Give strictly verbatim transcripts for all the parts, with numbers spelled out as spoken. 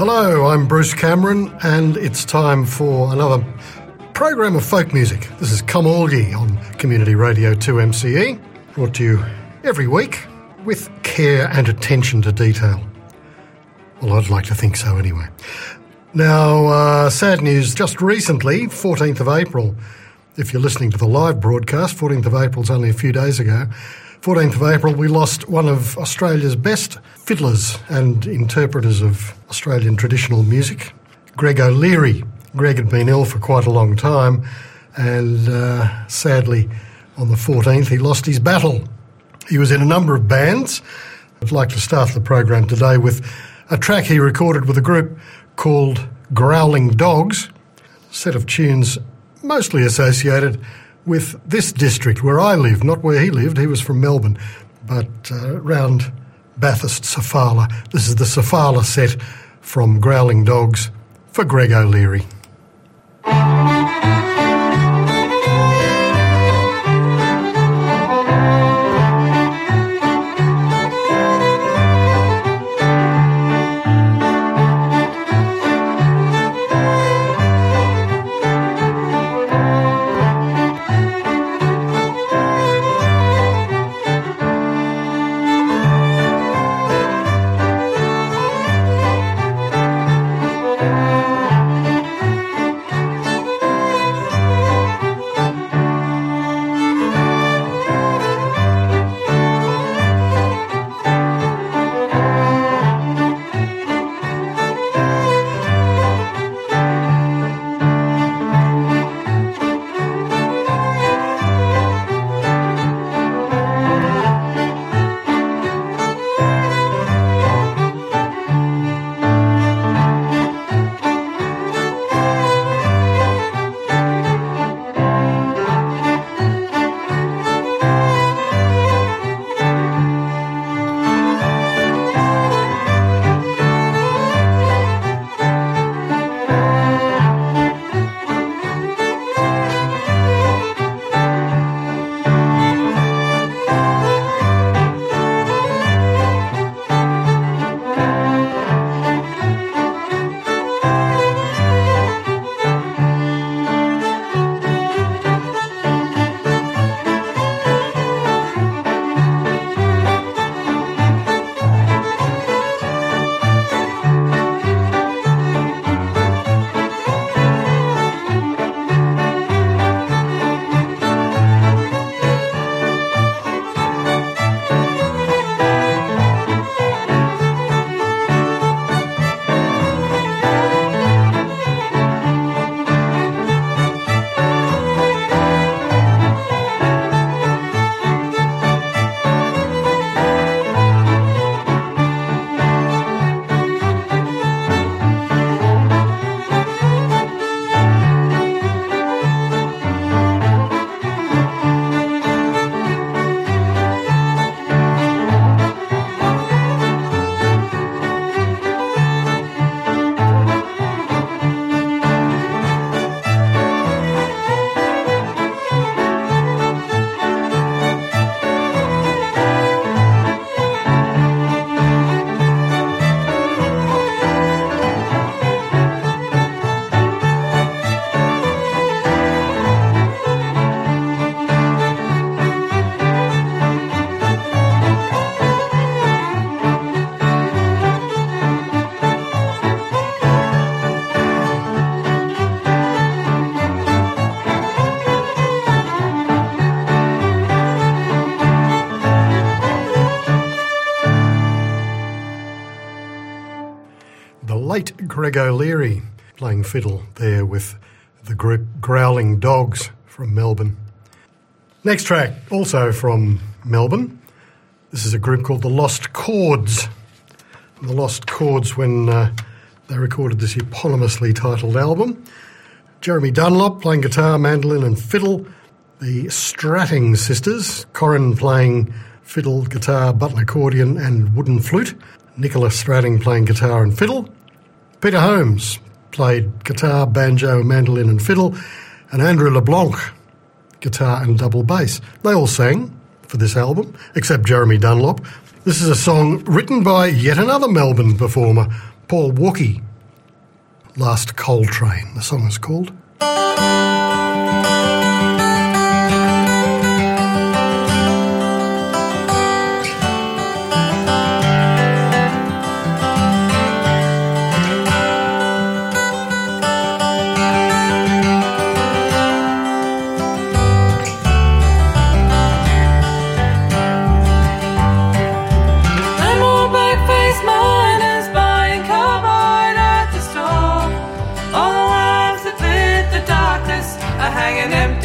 Hello, I'm Bruce Cameron, and it's time for another program of folk music. This is Come All Ye on Community Radio two M C E, brought to you every week with care and attention to detail. Well, I'd like to think so anyway. Now, uh, sad news, just recently, fourteenth of April, if you're listening to the live broadcast, fourteenth of April is only a few days ago, fourteenth of April, we lost one of Australia's best fiddlers and interpreters of Australian traditional music, Greg O'Leary. Greg had been ill for quite a long time, and uh, sadly, on the fourteenth, he lost his battle. He was in a number of bands. I'd like to start the program today with a track he recorded with a group called Growling Dogs, a set of tunes mostly associated with this district where I live, not where he lived. He was from Melbourne, but uh, around Bathurst, Sofala. This is the Sofala set from Growling Dogs for Greg O'Leary. Greg O'Leary playing fiddle there with the group Growling Dogs from Melbourne. Next track, also from Melbourne. This is a group called the Lost Chords. The Lost Chords, when uh, they recorded this eponymously titled album. Jeremy Dunlop playing guitar, mandolin and fiddle. The Stratting sisters, Corinne playing fiddle, guitar, button accordion and wooden flute. Nicola Stratting playing guitar and fiddle. Peter Holmes played guitar, banjo, mandolin and fiddle, and Andrew LeBlanc, guitar and double bass. They all sang for this album, except Jeremy Dunlop. This is a song written by yet another Melbourne performer, Paul Walkie. Last Coal Train, the song is called. Hanging empty.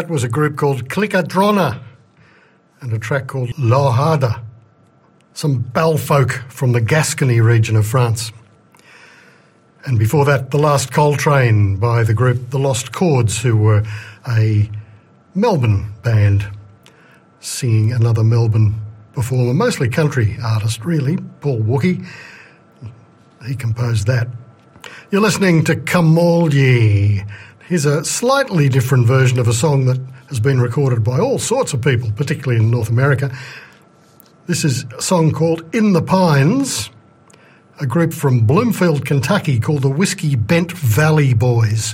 that was a group called Clicadrona and a track called L'Harda, some bell folk from the Gascony region of France. And before that, The Last Coltrane by the group The Lost Chords, who were a Melbourne band singing another Melbourne performer, mostly country artist really, Paul Wookey. He composed that. You're listening to Come All Ye. Here's a slightly different version of a song that has been recorded by all sorts of people, particularly in North America. This is a song called In the Pines, a group from Bloomfield, Kentucky called the Whiskey Bent Valley Boys.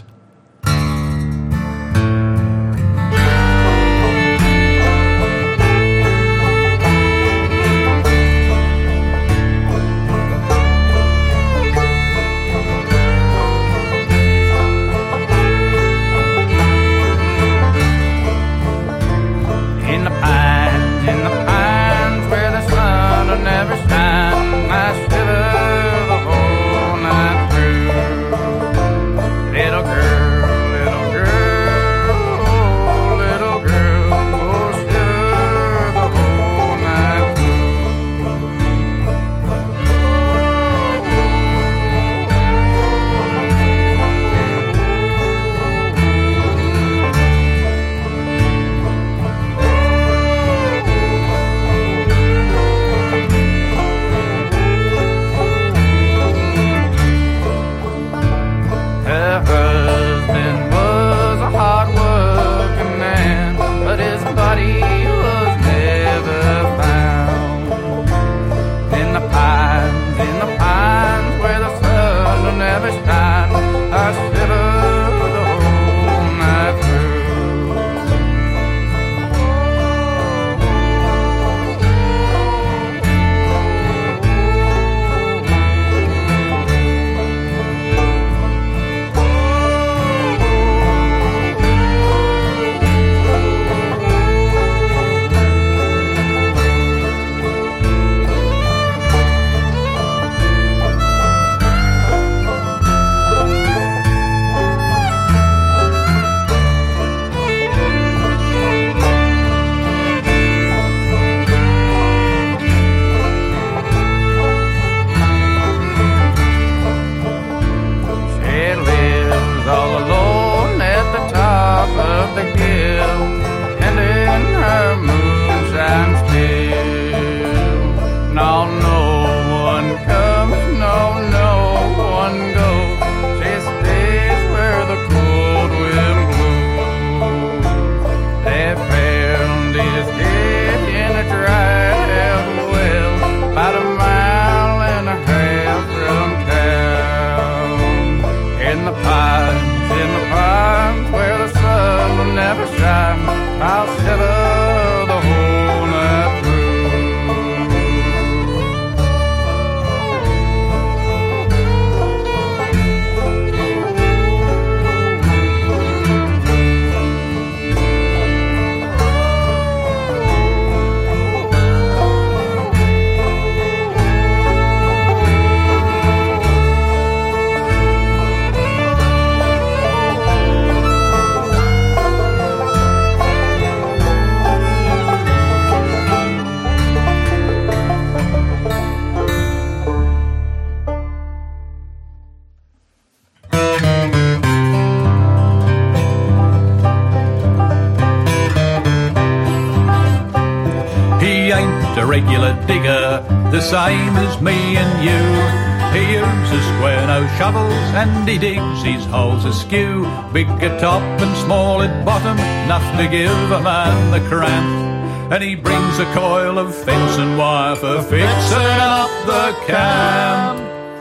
The same as me and you. He uses square nose shovels and he digs his holes askew. Big at top and small at bottom, enough to give a man the cramp. And he brings a coil of fence and wire for fixing up the camp.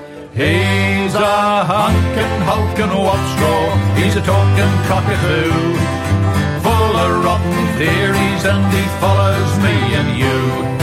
He's a hunkin' hulkin' wop straw, he's a talking cockatoo, full of rotten theories, and he follows me and you.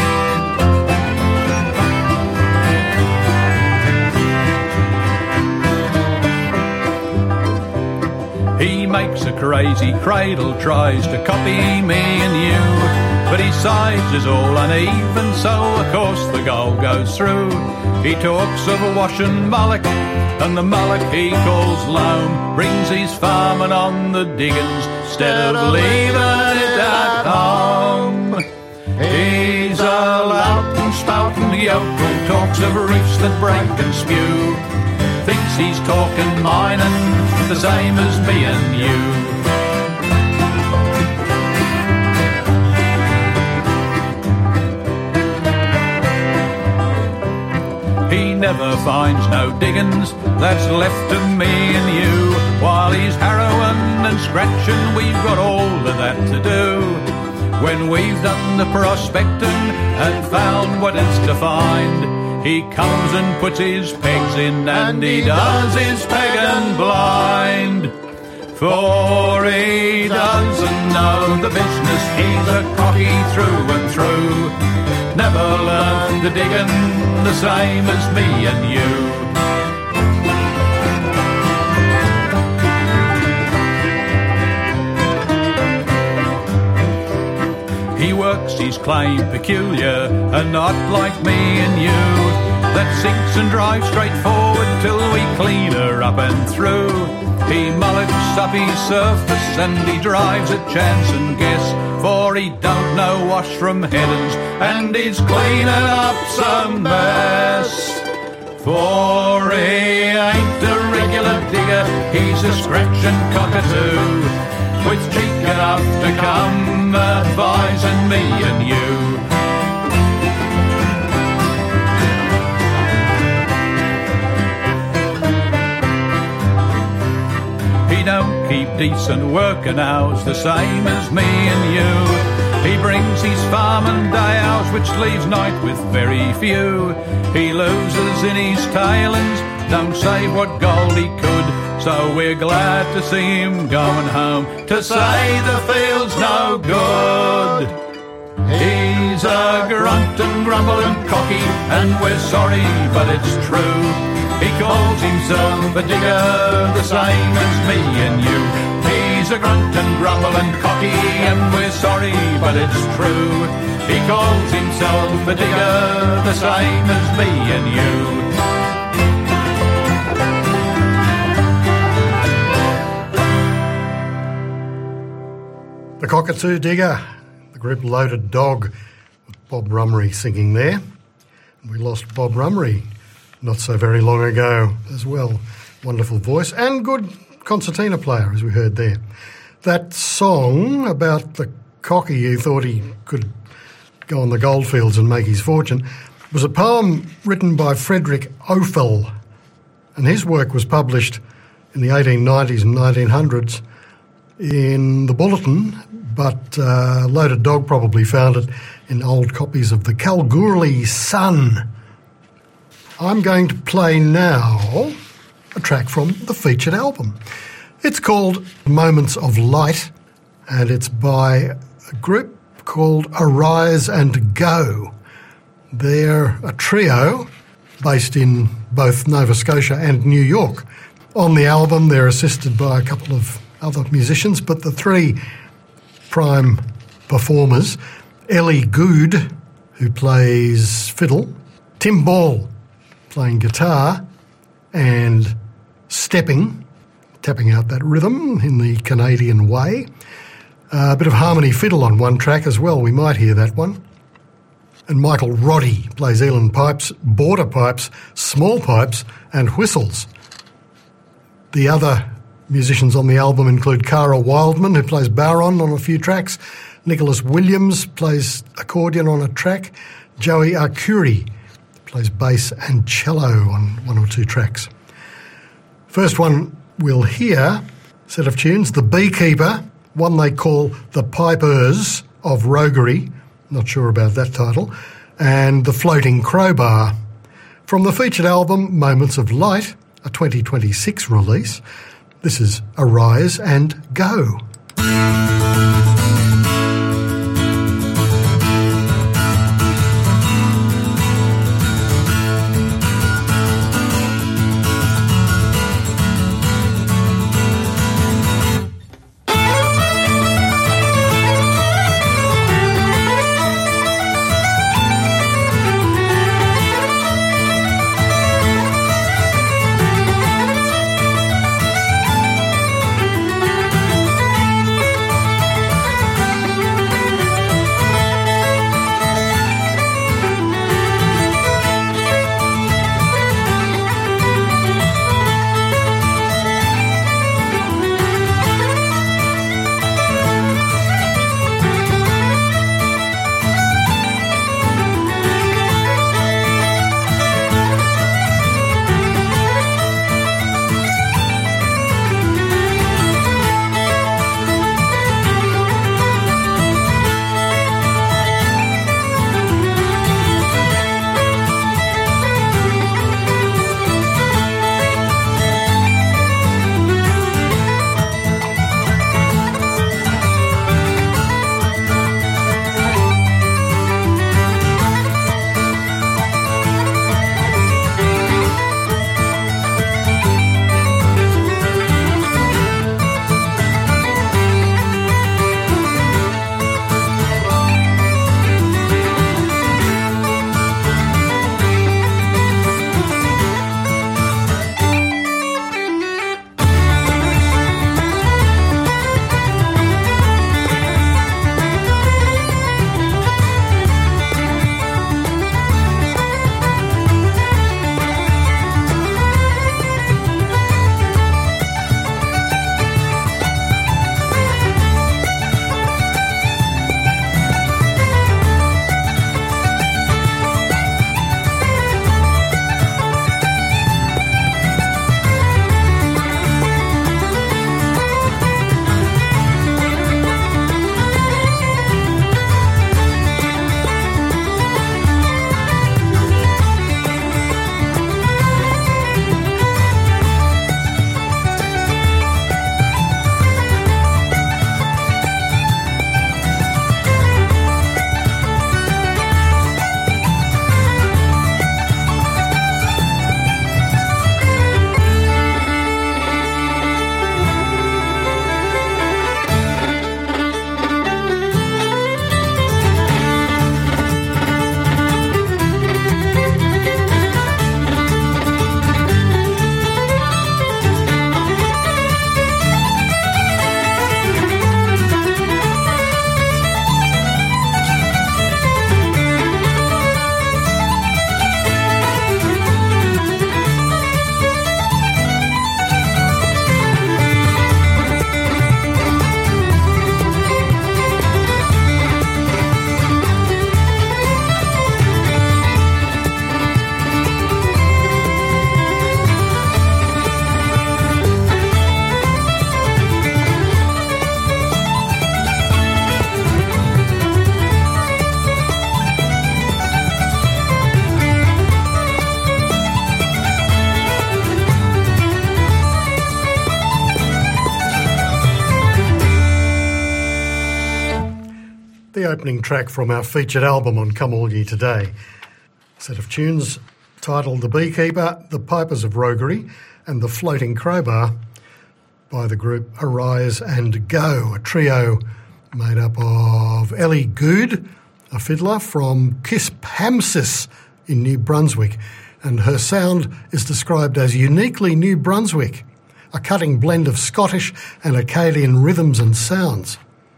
He makes a crazy cradle, tries to copy me and you, but his size is all uneven, so of course the goal goes through. He talks of a wash and mullock, and the mullock he calls loam brings his farming on the diggings instead of leaving it at home. He's a loud and spouting yokel, talks of reefs that break and spew, thinks he's talking mining, the same as me and you. He never finds no diggings that's left to me and you. While he's harrowing and scratching, we've got all of that to do. When we've done the prospecting and found what is to find, he comes and puts his pegs in and he does his pegging blind. For he doesn't know the business, he's a cocky through and through. Never learned the digging the same as me and you. He works his claim peculiar and not like me and you, that sinks and drives straight forward till we clean her up and through. He mullocks up his surface and he drives at chance and guess, for he don't know wash from headings and he's cleaning up some mess. For he ain't a regular digger, he's a scratching cockatoo, with cheek enough to come advising me and you. He don't keep decent working hours the same as me and you. He brings his farming day hours, which leaves night with very few. He loses in his tailings, don't save what gold he could, so we're glad to see him going home to say the field's no good. He's a grunt and grumble and cocky, and we're sorry, but it's true. He calls himself a digger, the same as me and you. He's a grunt and grumble and cocky, and we're sorry, but it's true. He calls himself a digger, the same as me and you. The Cockatoo Digger, the group Loaded Dog, with Bob Rummery singing there. We lost Bob Rummery not so very long ago as well. Wonderful voice and good concertina player, as we heard there. That song about the cocky who thought he could go on the goldfields and make his fortune was a poem written by Frederick Ophel, and his work was published in the eighteen nineties and nineteen hundreds in the Bulletin, but uh, Loaded Dog probably found it in old copies of the Kalgoorlie Sun. I'm going to play now a track from the featured album. It's called Moments of Light, and it's by a group called Arise and Go. They're a trio based in both Nova Scotia and New York. On the album, they're assisted by a couple of other musicians, but the three prime performers, Ellie Good, who plays fiddle, Tim Ball, playing guitar, and stepping, tapping out that rhythm in the Canadian way. Uh, a bit of harmony fiddle on one track as well, we might hear that one. And Michael Roddy plays Elan pipes, border pipes, small pipes, and whistles. The other musicians on the album include Cara Wildman, who plays baron on a few tracks, Nicholas Williams plays accordion on a track, Joey Arcuri plays bass and cello on one or two tracks. First one we'll hear, set of tunes, The Beekeeper, one they call The Pipers of Roguery, not sure about that title, and The Floating Crowbar. From the featured album Moments of Light, a twenty twenty-six release, this is Arise and Go. opening track from our featured album on Come All Ye today. A set of tunes titled The Beekeeper, The Pipers of Roguery and The Floating Crowbar by the group Arise and Go, a trio made up of Ellie Good, a fiddler from Quispamsis in New Brunswick, and her sound is described as uniquely New Brunswick, a cutting blend of Scottish and Acadian rhythms and sounds.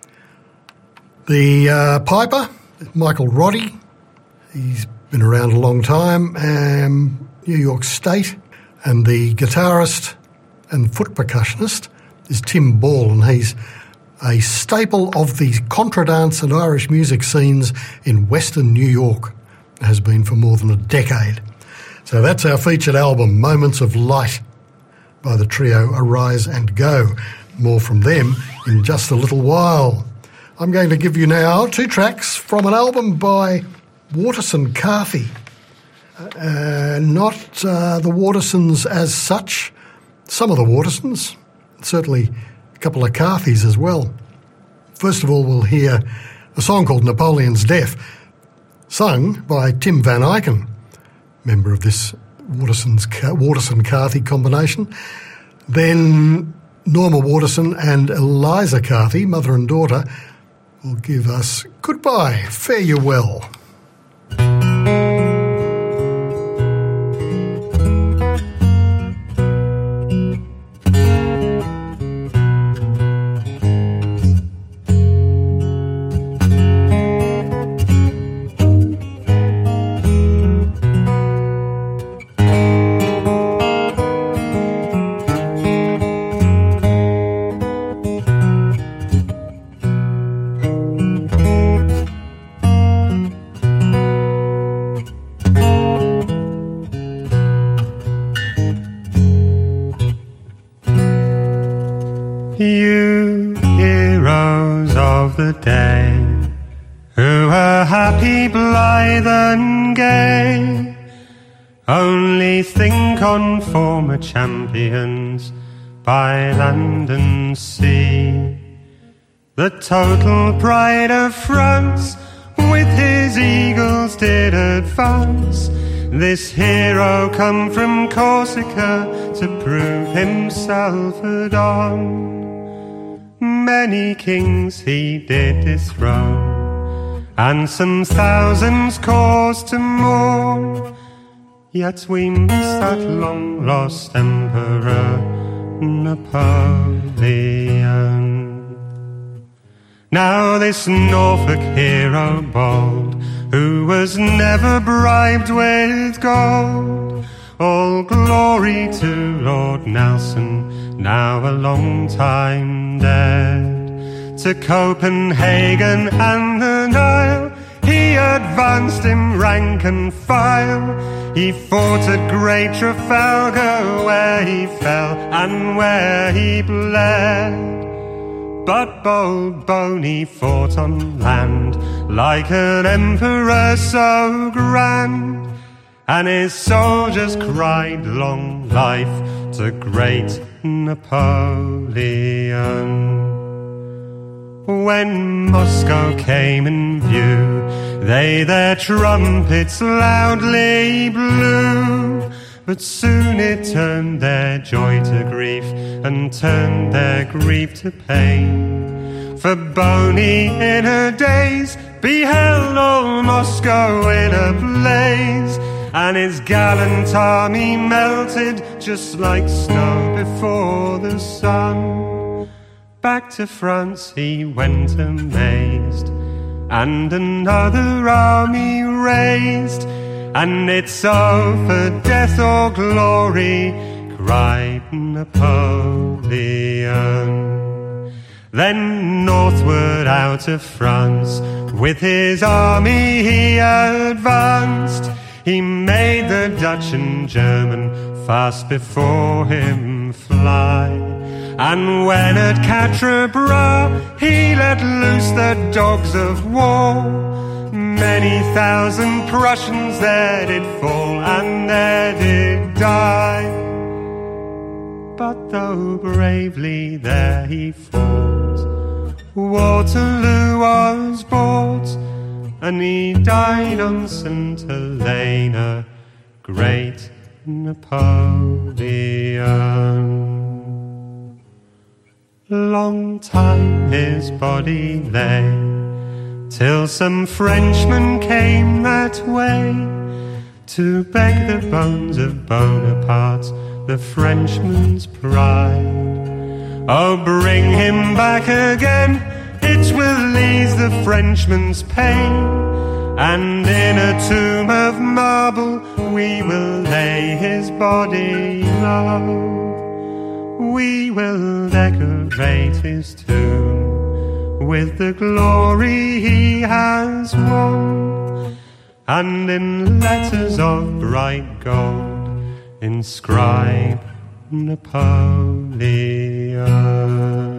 The uh, piper, Michael Roddy, he's been around a long time, um, New York State, and the guitarist and foot percussionist is Tim Ball, and he's a staple of the contradance and Irish music scenes in Western New York, has been for more than a decade. So that's our featured album, Moments of Light, by the trio Arise and Go. More from them in just a little while. I'm going to give you now two tracks from an album by Waterson Carthy. Uh, not uh, the Watersons as such, some of the Watersons, certainly a couple of Carthys as well. First of all, we'll hear a song called Napoleon's Death, sung by Tim Van Eycken, member of this Waterson's, Waterson-Carthy combination. Then Norma Waterson and Eliza Carthy, mother and daughter, will give us Goodbye, Fare You Well. You heroes of the day, who are happy, blithe and gay, only think on former champions by land and sea. The total pride of France with his eagles did advance. This hero come from Corsica to prove himself at on. Many kings he did dethrone, and some thousands cause to mourn. Yet we miss that long-lost emperor, Napoleon. Now this Norfolk hero bold, who was never bribed with gold, all glory to Lord Nelson, now a long time dead. To Copenhagen and the Nile he advanced in rank and file. He fought at great Trafalgar, where he fell and where he bled. But bold Boney fought on land like an emperor so grand, and his soldiers cried long life to great Napoleon. When Moscow came in view, they their trumpets loudly blew, but soon it turned their joy to grief and turned their grief to pain. For Boney in her days beheld all Moscow in a blaze, and his gallant army melted just like snow before the sun. Back to France he went amazed, and another army raised, and it's so for death or glory, cried Napoleon. Then northward out of France with his army he advanced. He made the Dutch and German fast before him fly. And when at Quatre Bras he let loose the dogs of war, many thousand Prussians there did fall and there did die. But though bravely there he fought, Waterloo was bought, and he died on Saint Helena, great Napoleon. Long time his body lay, till some Frenchman came that way to beg the bones of Bonaparte, the Frenchman's pride. Oh, bring him back again, it will ease the Frenchman's pain, and in a tomb of marble we will lay his body low. We will decorate his tomb with the glory he has won, and in letters of bright gold inscribe Napoleon.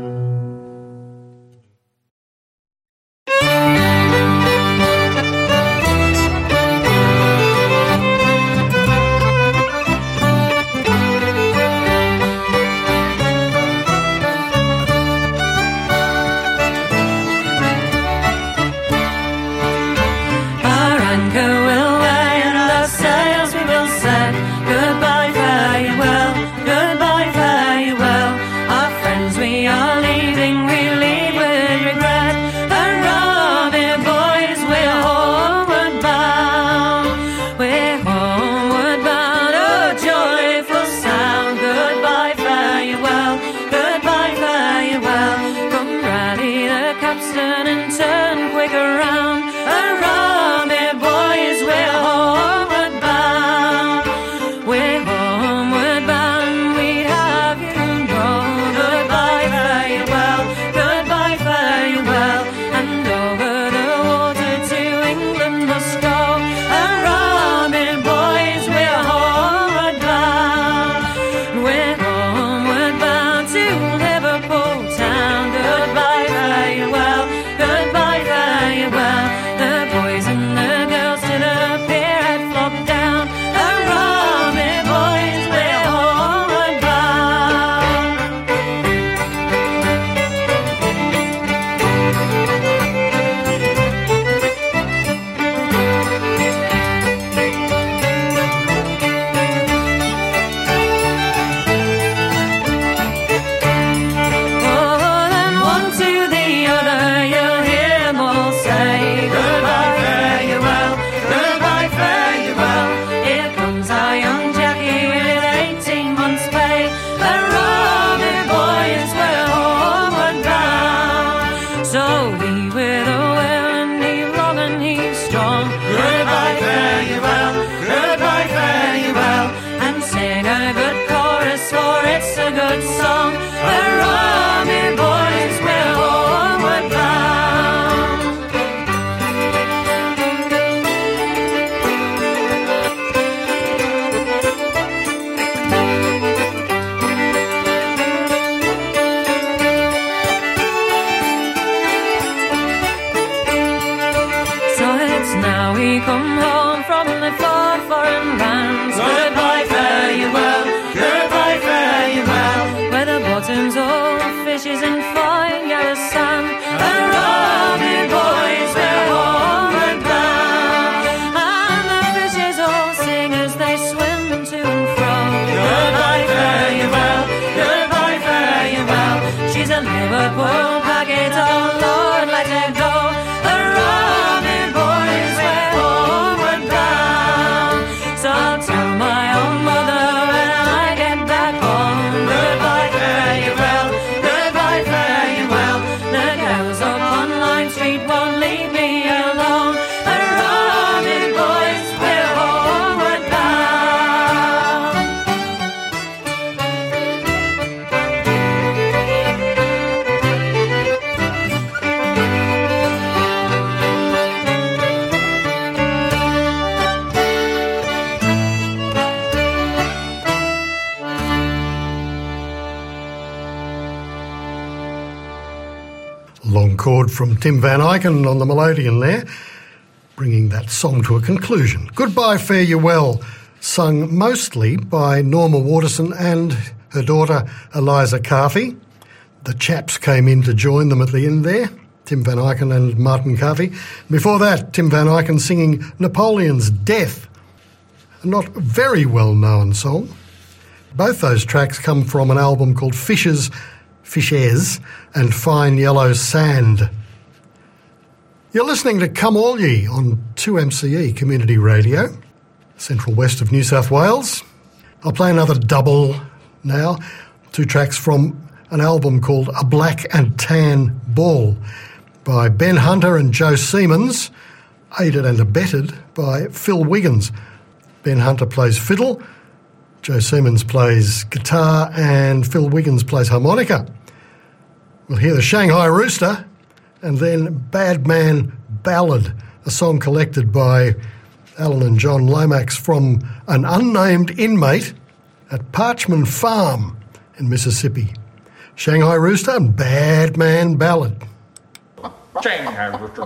Long chord from Tim Van Eycken on the melodeon there, bringing that song to a conclusion. Goodbye, Fare You Well, sung mostly by Norma Waterson and her daughter Eliza Carthy. the Chaps came in to join them at the end there, Tim Van Eycken and Martin Carthy. Before that, Tim Van Eycken singing Napoleon's Death, a not very well-known song. Both those tracks come from an album called Fishes, Fishes and Fine Yellow Sand. You're listening to Come All Ye on two M C E Community Radio, central west of New South Wales. I'll play another double now, two tracks from an album called A Black and Tan Ball by Ben Hunter and Joe Siemens, aided and abetted by Phil Wiggins. Ben Hunter plays fiddle, Joe Siemens plays guitar, and Phil Wiggins plays harmonica. We'll hear the Shanghai Rooster, and then Bad Man Ballad, a song collected by Alan and John Lomax from an unnamed inmate at Parchman Farm in Mississippi. Shanghai Rooster and Bad Man Ballad. Shanghai Rooster.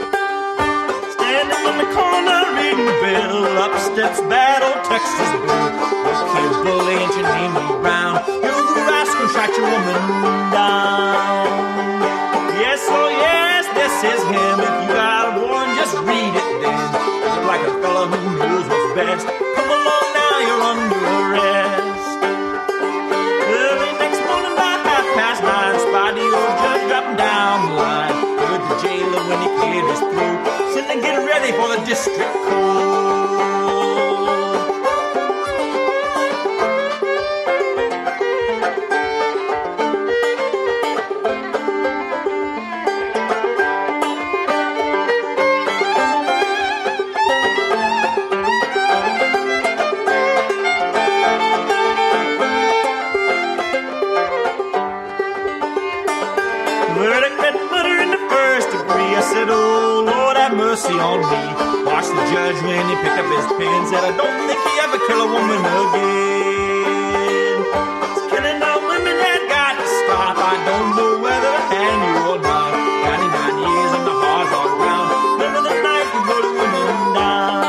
Standing in the corner reading the bill, up steps bad old Texas Bill. says him. If you got a warrant, just read it then. Look like a fella who knows what's best. Come along now, you're under arrest. Early next morning by half past nine, spotty old judge dropping down the line. Heard the jailer when he cleared his throat, sitting and getting ready for the district court. Mercy on me. Watch the judge when he picked up his pen. Said, I don't think he ever kill a woman again. It's killing all women that got to stop. I don't know whether to hang you or not. ninety-nine years on the hard, hard ground. None of the night you go to women down.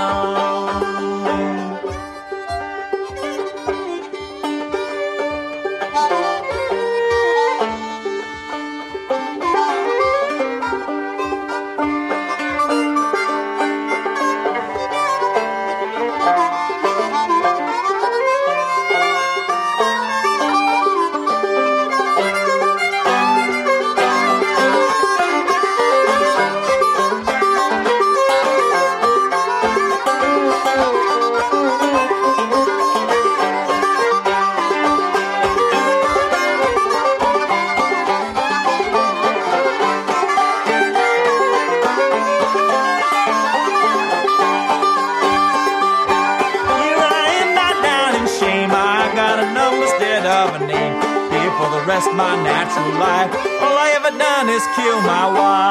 My natural life, all I ever done is kill my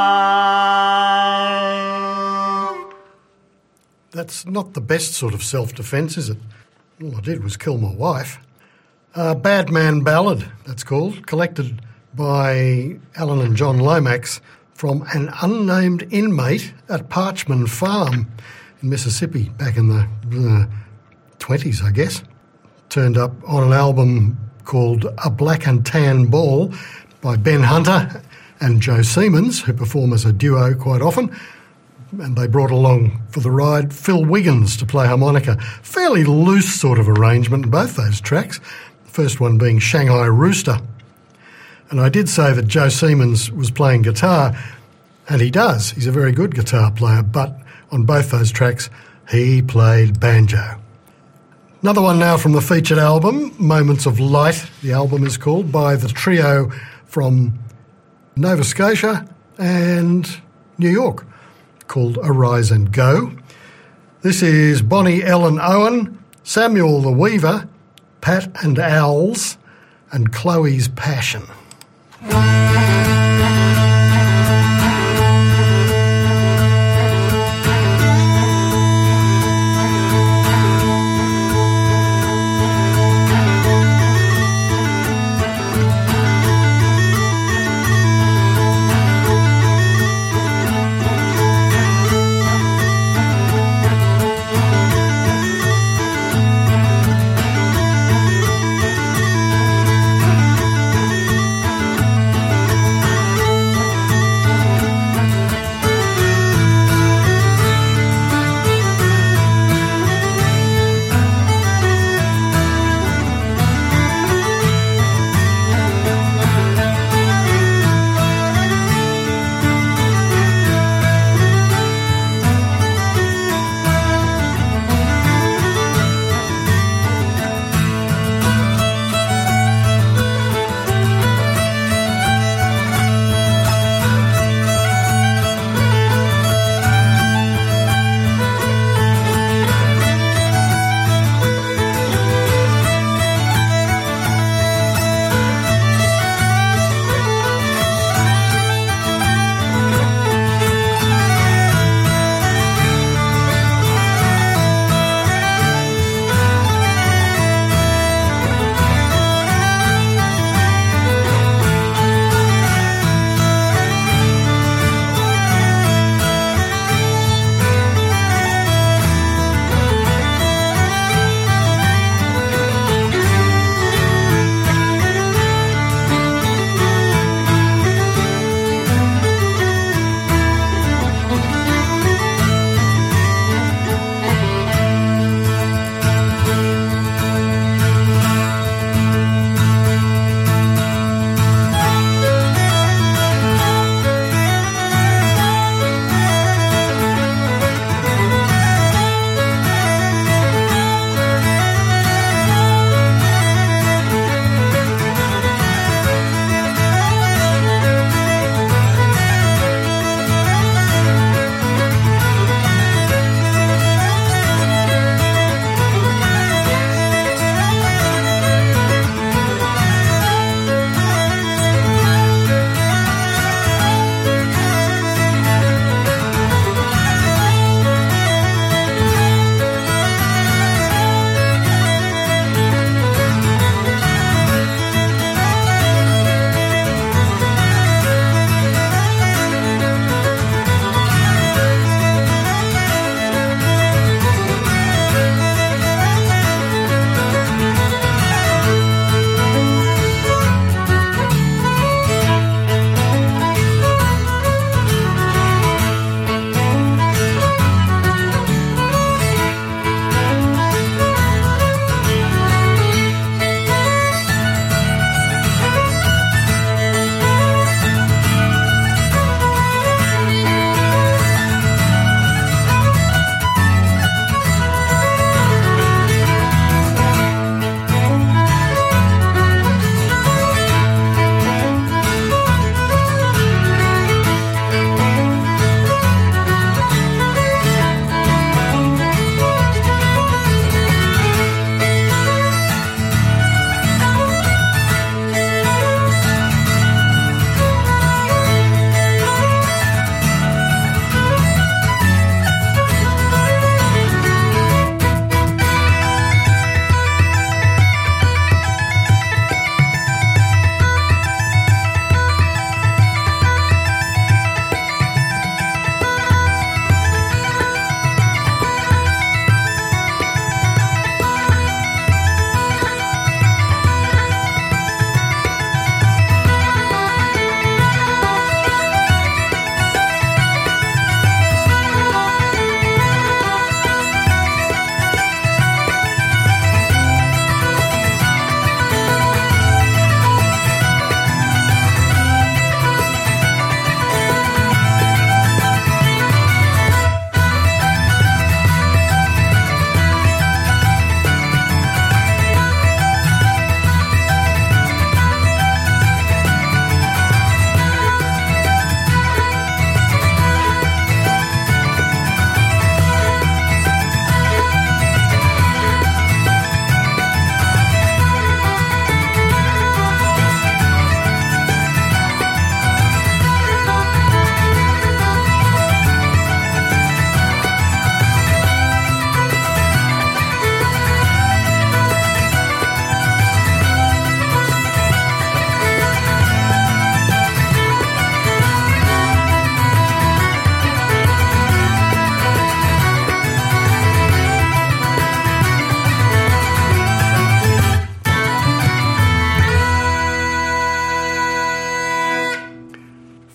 wife. That's not the best sort of self-defence, is it? All I did was kill my wife. Uh, Bad Man Ballad, that's called, collected by Alan and John Lomax from an unnamed inmate at Parchman Farm in Mississippi back in the uh, twenties, I guess. Turned up on an album called A Black and Tan Ball by Ben Hunter and Joe Siemens, who perform as a duo quite often. And they brought along for the ride Phil Wiggins to play harmonica. Fairly loose sort of arrangement in both those tracks, the first one being Shanghai Rooster. And I did say that Joe Siemens was playing guitar, and he does. He's a very good guitar player, but on both those tracks, he played banjo. Another one now from the featured album, Moments of Light, the album is called, by the trio from Nova Scotia and New York, called Arise and Go. This is Bonnie Ellen Owen, Samuel the Weaver, Pat and Owls, and Chloe's Passion.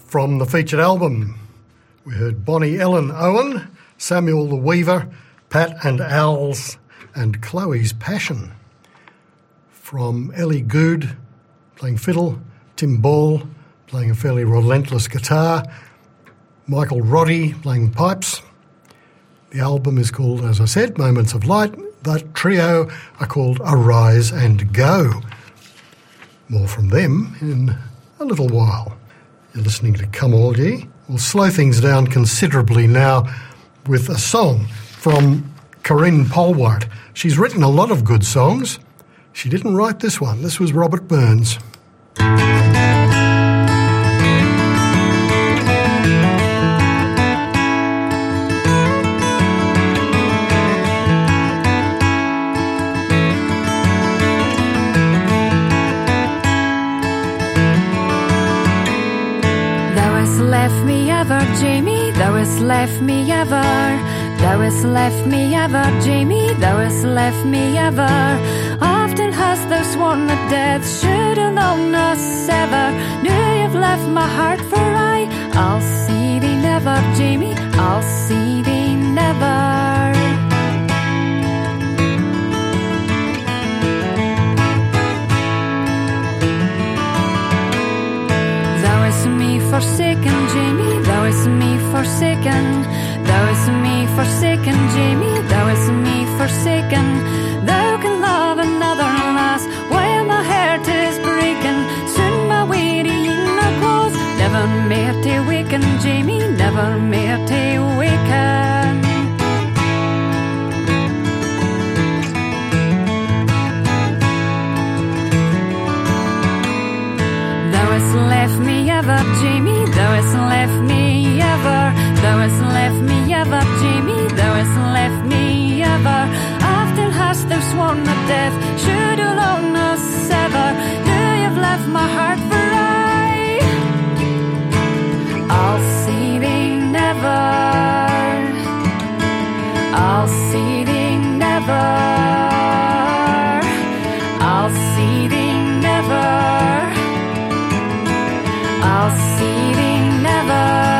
From the featured album, we heard Bonnie Ellen Owen, Samuel the Weaver, Pat and Al's and Chloe's Passion. From Ellie Good, playing fiddle, Tim Ball, playing a fairly relentless guitar, Michael Roddy, playing pipes. The album is called, as I said, Moments of Light. That trio are called Arise and Go. More from them in a little while. You're listening to Come All Ye. We'll slow things down considerably now with a song from Corinne Polwart. She's written a lot of good songs. She didn't write this one. This was Robert Burns. Left me ever, Jamie, thou hast left me ever. Thou hast left me ever, Jamie, thou hast left me ever. Often hast thou sworn that death should alone us ever. Now you've left my heart for aye. I'll see thee never, Jamie, I'll see thee never. Forsaken, Jamie, thou hast me forsaken. Thou hast me forsaken, Jamie, thou hast me forsaken. Thou can love another lass while my heart is breaking. Soon my weary no close, never mere to waken, Jamie, never mere to waken. Thou hast left me ever, Jamie, thou hast left me ever. Thou hast left me ever, Jamie, thou hast left me ever. Often hast thou sworn that death should alone us ever. Now you've left my heart for aye. I'll see thee never. I'll see thee never. I'll see thee never. I'll see thee never.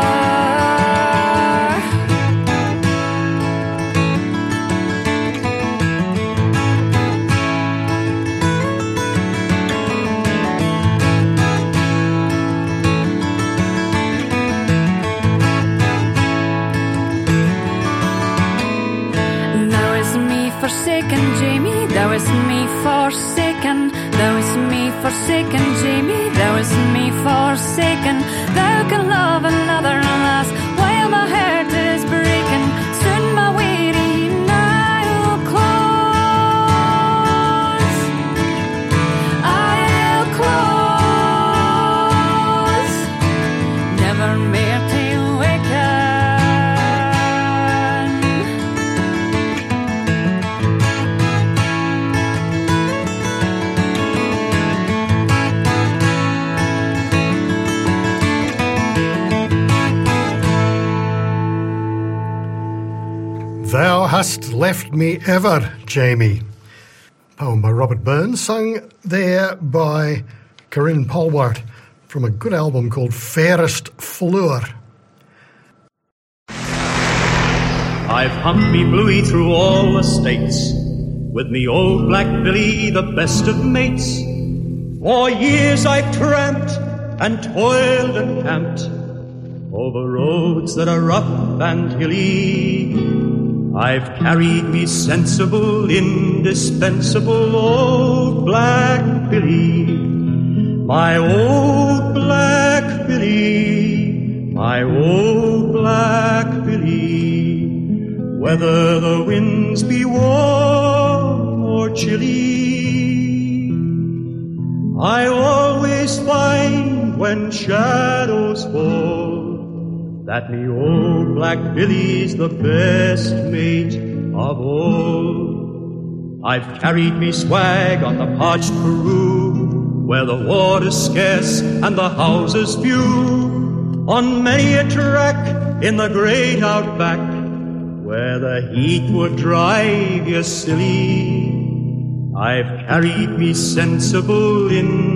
Thou hast me forsaken, Jamie, thou hast me forsaken. Thou hast me forsaken, Jamie, thou hast me forsaken. Thou can love another lass while my heart is breaking. Soon my weary night will close. I'll close, never mere to waken. Thou hast left me ever, Jamie. Poem by Robert Burns, sung there by Corinne Polwart from a good album called Fairest Fleur. I've humped me bluey through all the states, with me old black Billy, the best of mates. For years I've tramped and toiled and camped over roads that are rough and hilly. I've carried me sensible, indispensable old black Billy. My old black Billy, my old black Billy. Whether the winds be warm or chilly, I always find when shadows fall that me old black Billy's the best mate of all. I've carried me swag on the parched Peru, where the water's scarce and the houses few, on many a track in the great outback, where the heat would drive you silly. I've carried me sensible in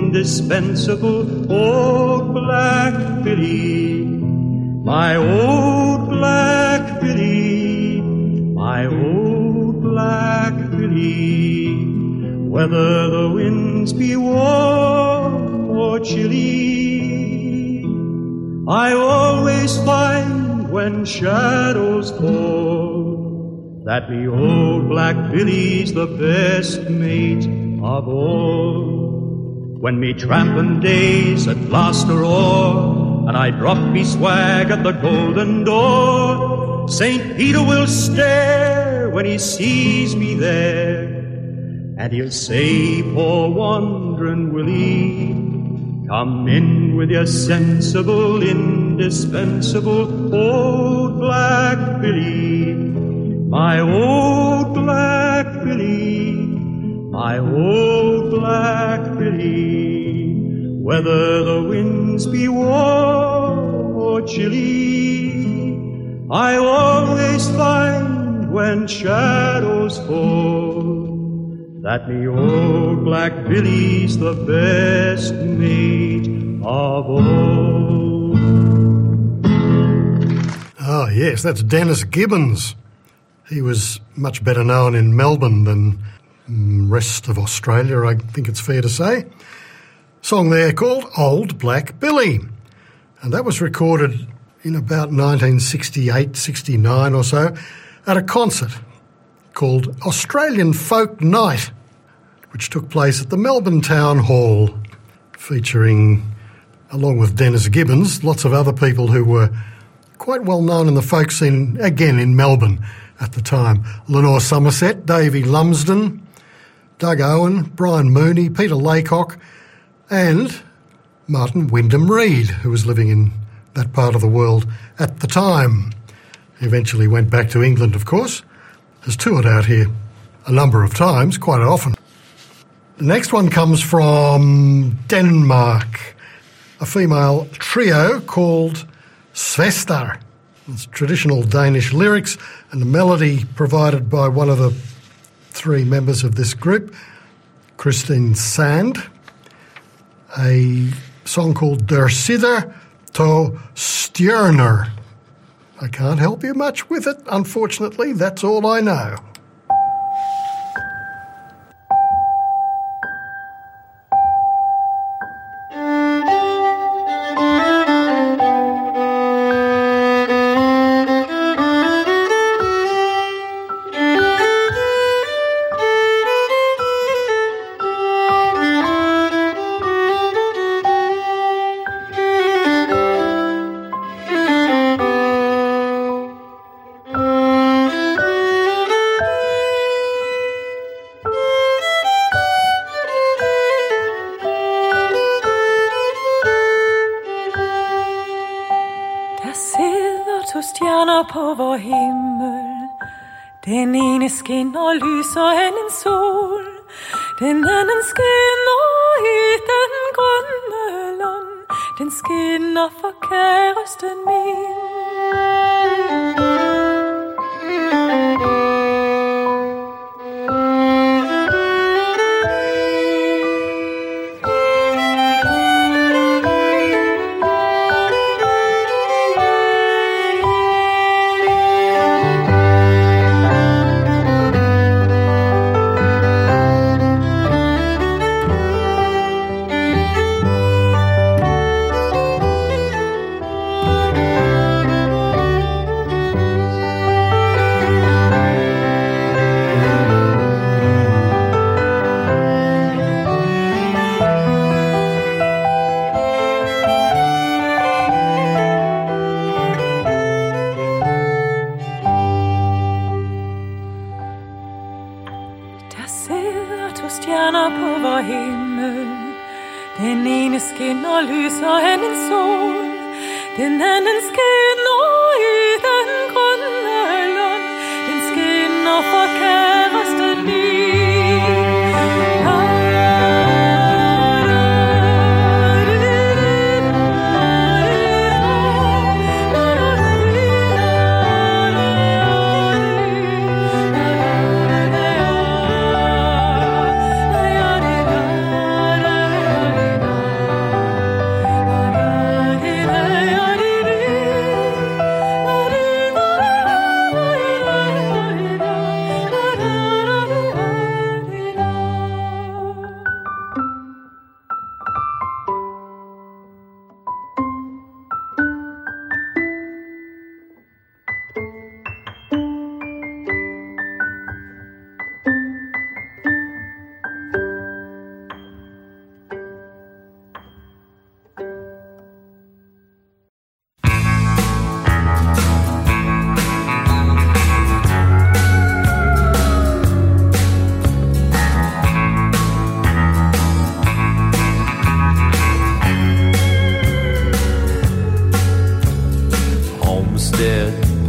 indispensable old Black Billy. My old Black Billy, my old Black Billy. Whether the winds be warm or chilly, I always find when shadows fall that me old Black Billy's the best mate of all. When me trampin' days at last are o'er, and I drop me swag at the golden door, Saint Peter will stare when he sees me there, and he'll say, poor wand'ring Willie, come in with your sensible, indispensable old Black Billy. My old Black Billy, my old Black Billy. Whether the winds be warm or chilly, I always find when shadows fall that me old Black Billy's the best mate of all. Oh, yes, that's Dennis Gibbons. He was much better known in Melbourne than the rest of Australia, I think it's fair to say. Song there called Old Black Billy. And that was recorded in about nineteen sixty-eight, sixty-nine or so at a concert called Australian Folk Night, which took place at the Melbourne Town Hall, featuring, along with Dennis Gibbons, lots of other people who were quite well known in the folk scene, again in Melbourne at the time. Lenore Somerset, Davey Lumsden, Doug Owen, Brian Mooney, Peter Laycock, and Martin Wyndham Reed, who was living in that part of the world at the time. He eventually went back to England, of course, has toured out here a number of times, quite often. The next one comes from Denmark, a female trio called Svestar. It's traditional Danish lyrics and the melody provided by one of the three members of this group, Christine Sand. A song called Der Sitter to Stjerner. I can't help you much with it, unfortunately. That's all I know. På vår himmel, den ene skinner lysere enn en sol, den anden skinner i den grønne land, den skinner for kæresten min.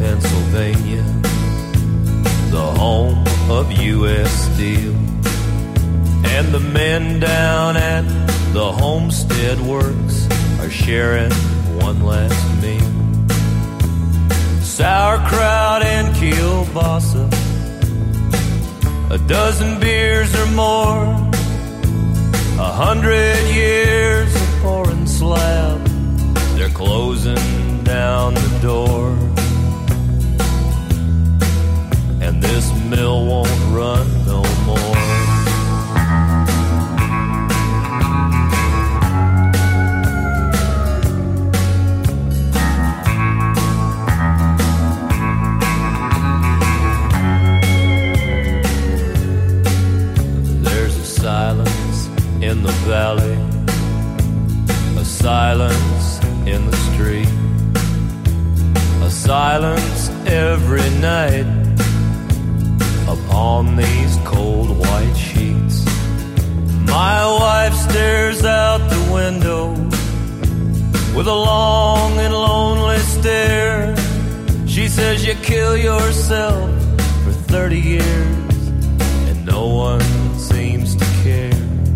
Pennsylvania, the home of U S Steel. And the men down at the Homestead Works are sharing one last meal. Sauerkraut and kielbasa, a dozen beers or more, a hundred years of pouring slab, they're closing down the door. And this mill won't run no more. In the valley, a silence in the street, a silence every night upon these cold white sheets. My wife stares out the window with a long and lonely stare. She says you kill yourself for thirty years and no one seems to care.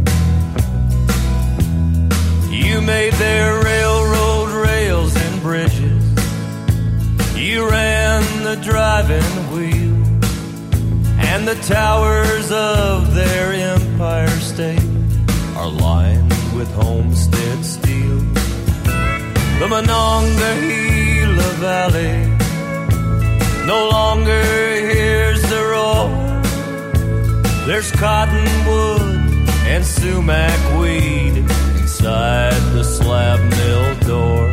You made their railroad rails and bridges. You ran the driving wheel. And the towers of their Empire State are lined with Homestead steel. The Monongahela Valley no longer hears the roar. There's cottonwood and sumac weed inside the slab mill door.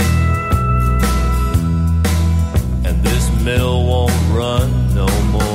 And this mill won't run no more.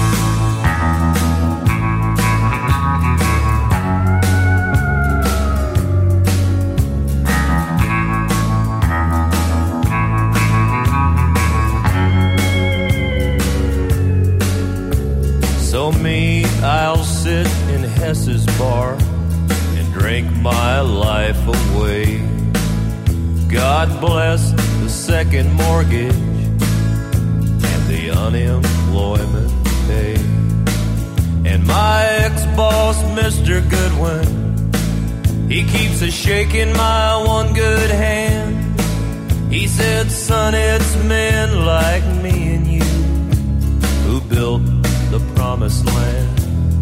So me, I'll sit in Hess's bar and drink my life away. God bless the second mortgage and the unemployment pay. And my ex-boss, Mister Goodwin, he keeps a shaking my one good hand. He said, son, it's men like me and you who built the promised land.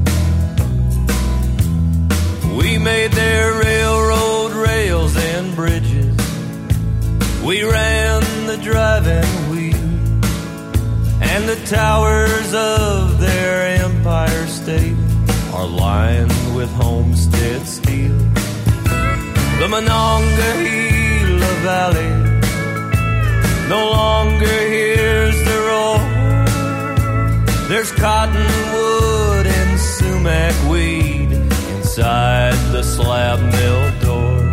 We made their railroad rails and bridges. We ran the driving wheel. And the towers of their Empire State are lined with Homestead steel. The Monongahela Valley no longer hears the roar. There's cottonwood and sumac weed inside the slab mill door.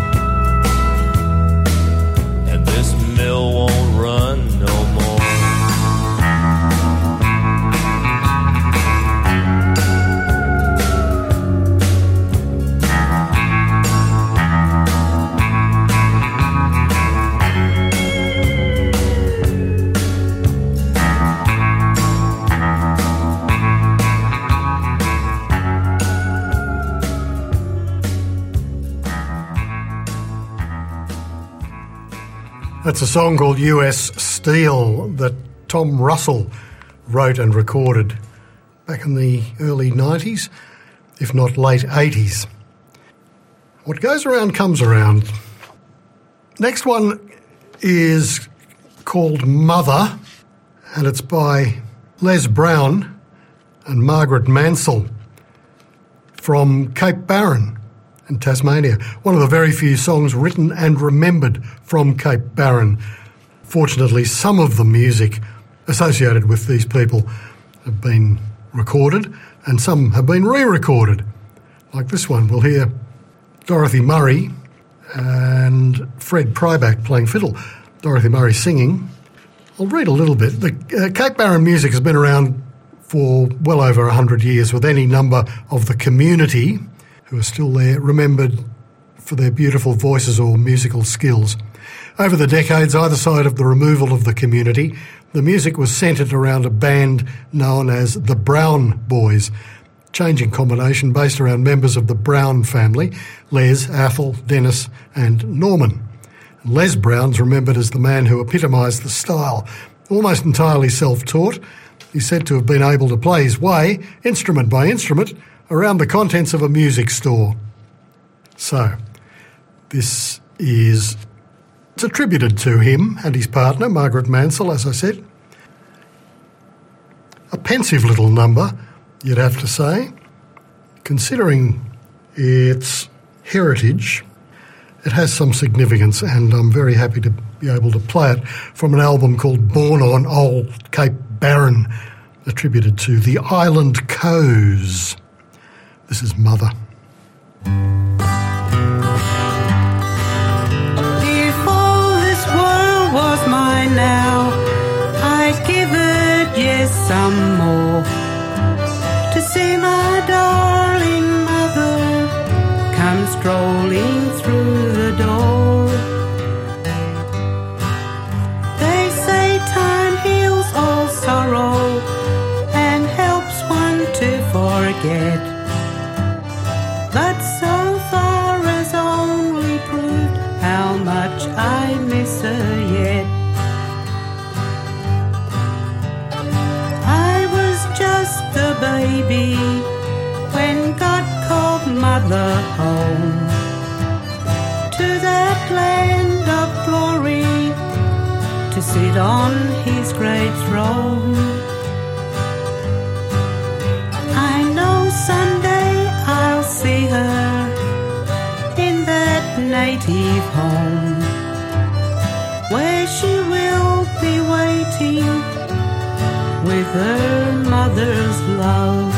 And this mill won't run no more. That's a song called U S Steel that Tom Russell wrote and recorded back in the early nineties, if not late eighties. What goes around comes around. Next one is called Mother, and it's by Les Brown and Margaret Mansell from Cape Barren in Tasmania. One of the very few songs written and remembered from Cape Barren. Fortunately, some of the music associated with these people have been recorded and some have been re-recorded. Like this one, we'll hear Dorothy Murray and Fred Pryback playing fiddle. Dorothy Murray singing. I'll read a little bit. The uh, Cape Barren music has been around for well over one hundred years, with any number of the community who are still there remembered for their beautiful voices or musical skills. Over the decades, either side of the removal of the community, the music was centred around a band known as the Brown Boys, changing combination based around members of the Brown family, Les, Athol, Dennis and Norman. Les Brown's remembered as the man who epitomised the style. Almost entirely self-taught, he's said to have been able to play his way, instrument by instrument, around the contents of a music store. So, this is it's attributed to him and his partner, Margaret Mansell, as I said. A pensive little number, you'd have to say. Considering its heritage, it has some significance, and I'm very happy to be able to play it from an album called Born on Old Cape Barren, attributed to the Island Coes. This is Mother. If all this world was mine now, I'd give it, yes, some more, to see my darling mother come strolling through the door. They say time heals all sorrow and helps one to forget, but so far as only proved how much I miss her yet. I was just a baby when God called mother home to that land of glory to sit on his great throne. I know someday I'll see her in that native home where she will be waiting with her mother's love.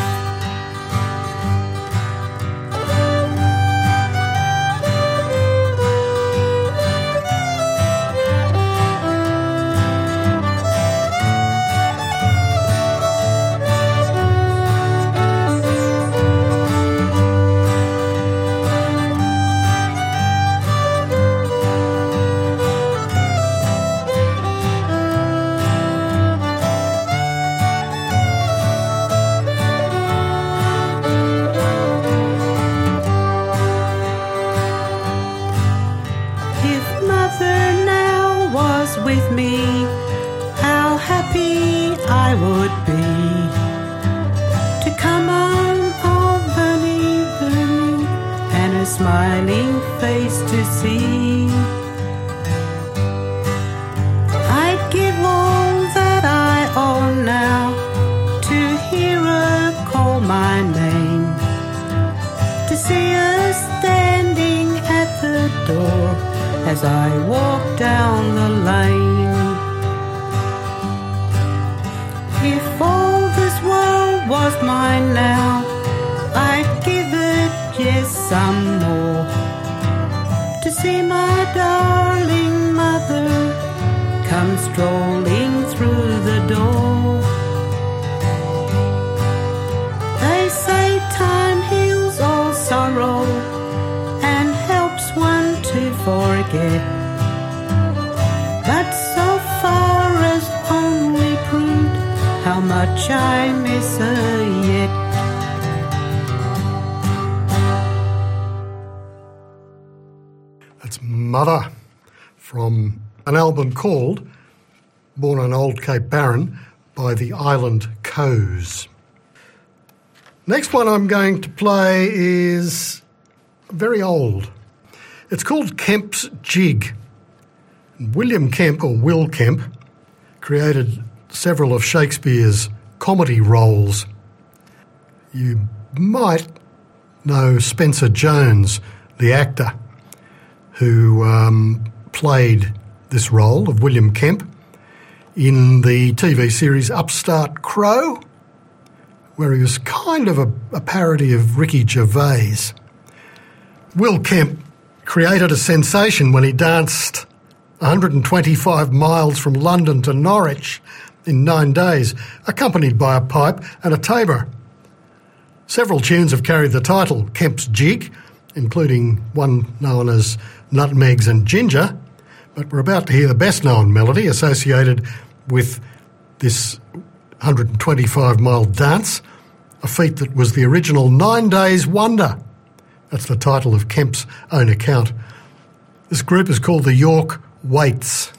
Smiling face to see. I'd give all that I own now to hear her call my name, to see her standing at the door as I walk down the lane. If all this world was mine now, I'd give it, yes, some more, to see my darling mother come strolling through the door. They say time heals all sorrow and helps one to forget, but so far as only proved how much I miss her yet. Mother, from an album called Born on Old Cape Barren by the Island Coes. Next one I'm going to play is very old. It's called Kemp's Jig. William Kemp, or Will Kemp, created several of Shakespeare's comedy roles. You might know Spencer Jones, the actor, who um, played this role of William Kemp in the T V series Upstart Crow, where he was kind of a, a parody of Ricky Gervais. Will Kemp created a sensation when he danced one hundred twenty-five miles from London to Norwich in nine days, accompanied by a pipe and a tabor. Several tunes have carried the title Kemp's Jig, including one known as Nutmegs and Ginger, But we're about to hear the best-known melody associated with this one hundred twenty-five mile dance, a feat that was the original Nine Days Wonder. That's the title of Kemp's own account. This group is called the York Waits.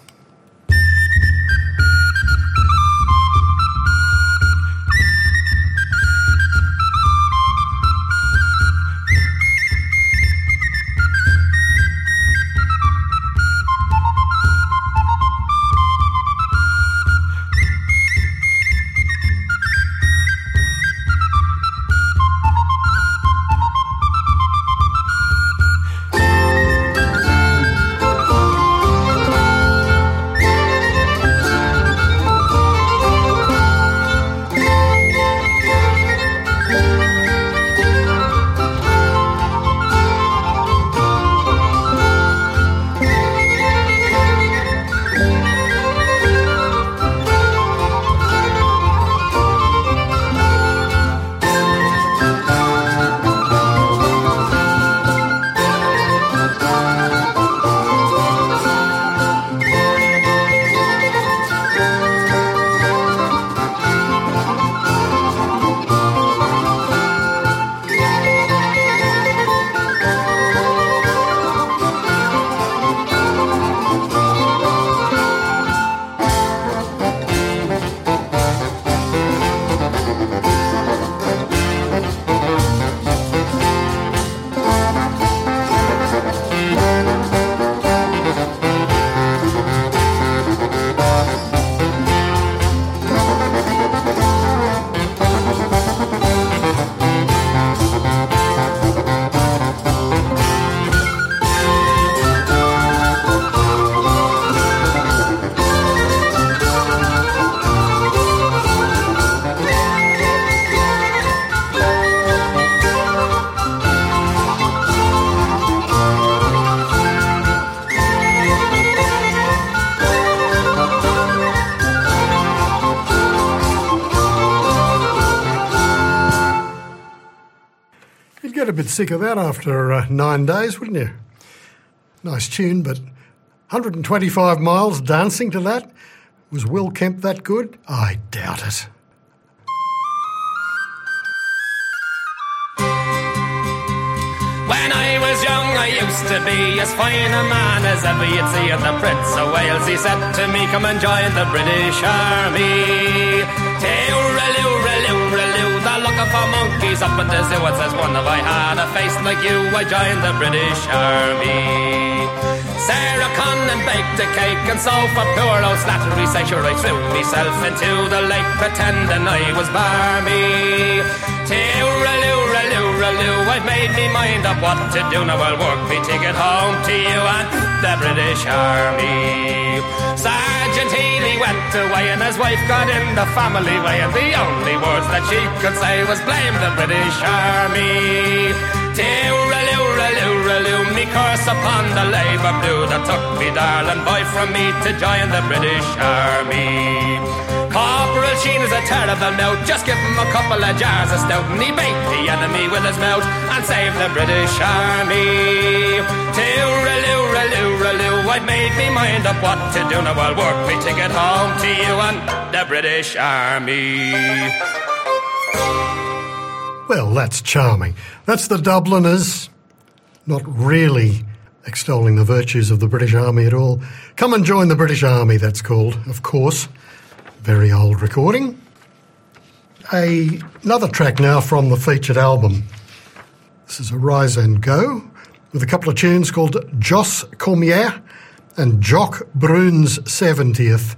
Get a bit sick of that after uh, nine days, wouldn't you? Nice tune, but one hundred twenty-five miles dancing to that? Was Will Kemp that good? I doubt it. When I was young, I used to be as fine a man as ever you'd see in the Prince of Wales. He said to me, come and join the British Army. Te-oo-ra-loo-ra-loo-ra-loo, they're looking for monkeys up at the zoo. It says, one, if I had a face like you, I joined the British Army. Sarah Connan baked a cake, and so for poor old Slattery sake, sure I threw myself into the lake, pretending I was barmy. Te-oo-ra-loo-ra-loo-ra-loo, I've made me mind up what to do. Now I'll work me ticket home to you and the British Army. Sergeant Healy went away and his wife got in the family way, and the only words that she could say was blame the British Army. Te-oo-ra-loo-ra-loo-ra-loo, me curse upon the Labour blue that took me darling boy from me to join the British Army. Corporal Sheen is a terrible note, just give him a couple of jars of stout and he bait the enemy with his mouth and save the British Army. Te-oo-ra-loo-ra-loo-ra-loo, I've made me mind up what to do. Now I'll work me ticket home to you and the British Army. Well, that's charming. That's the Dubliners, not really extolling the virtues of the British Army at all. Come and join the British Army, that's called, of course. Very old recording. A, another track now from the featured album. This is a Rise and Go with a couple of tunes called Jos Cormier and Jock Brune's seventieth.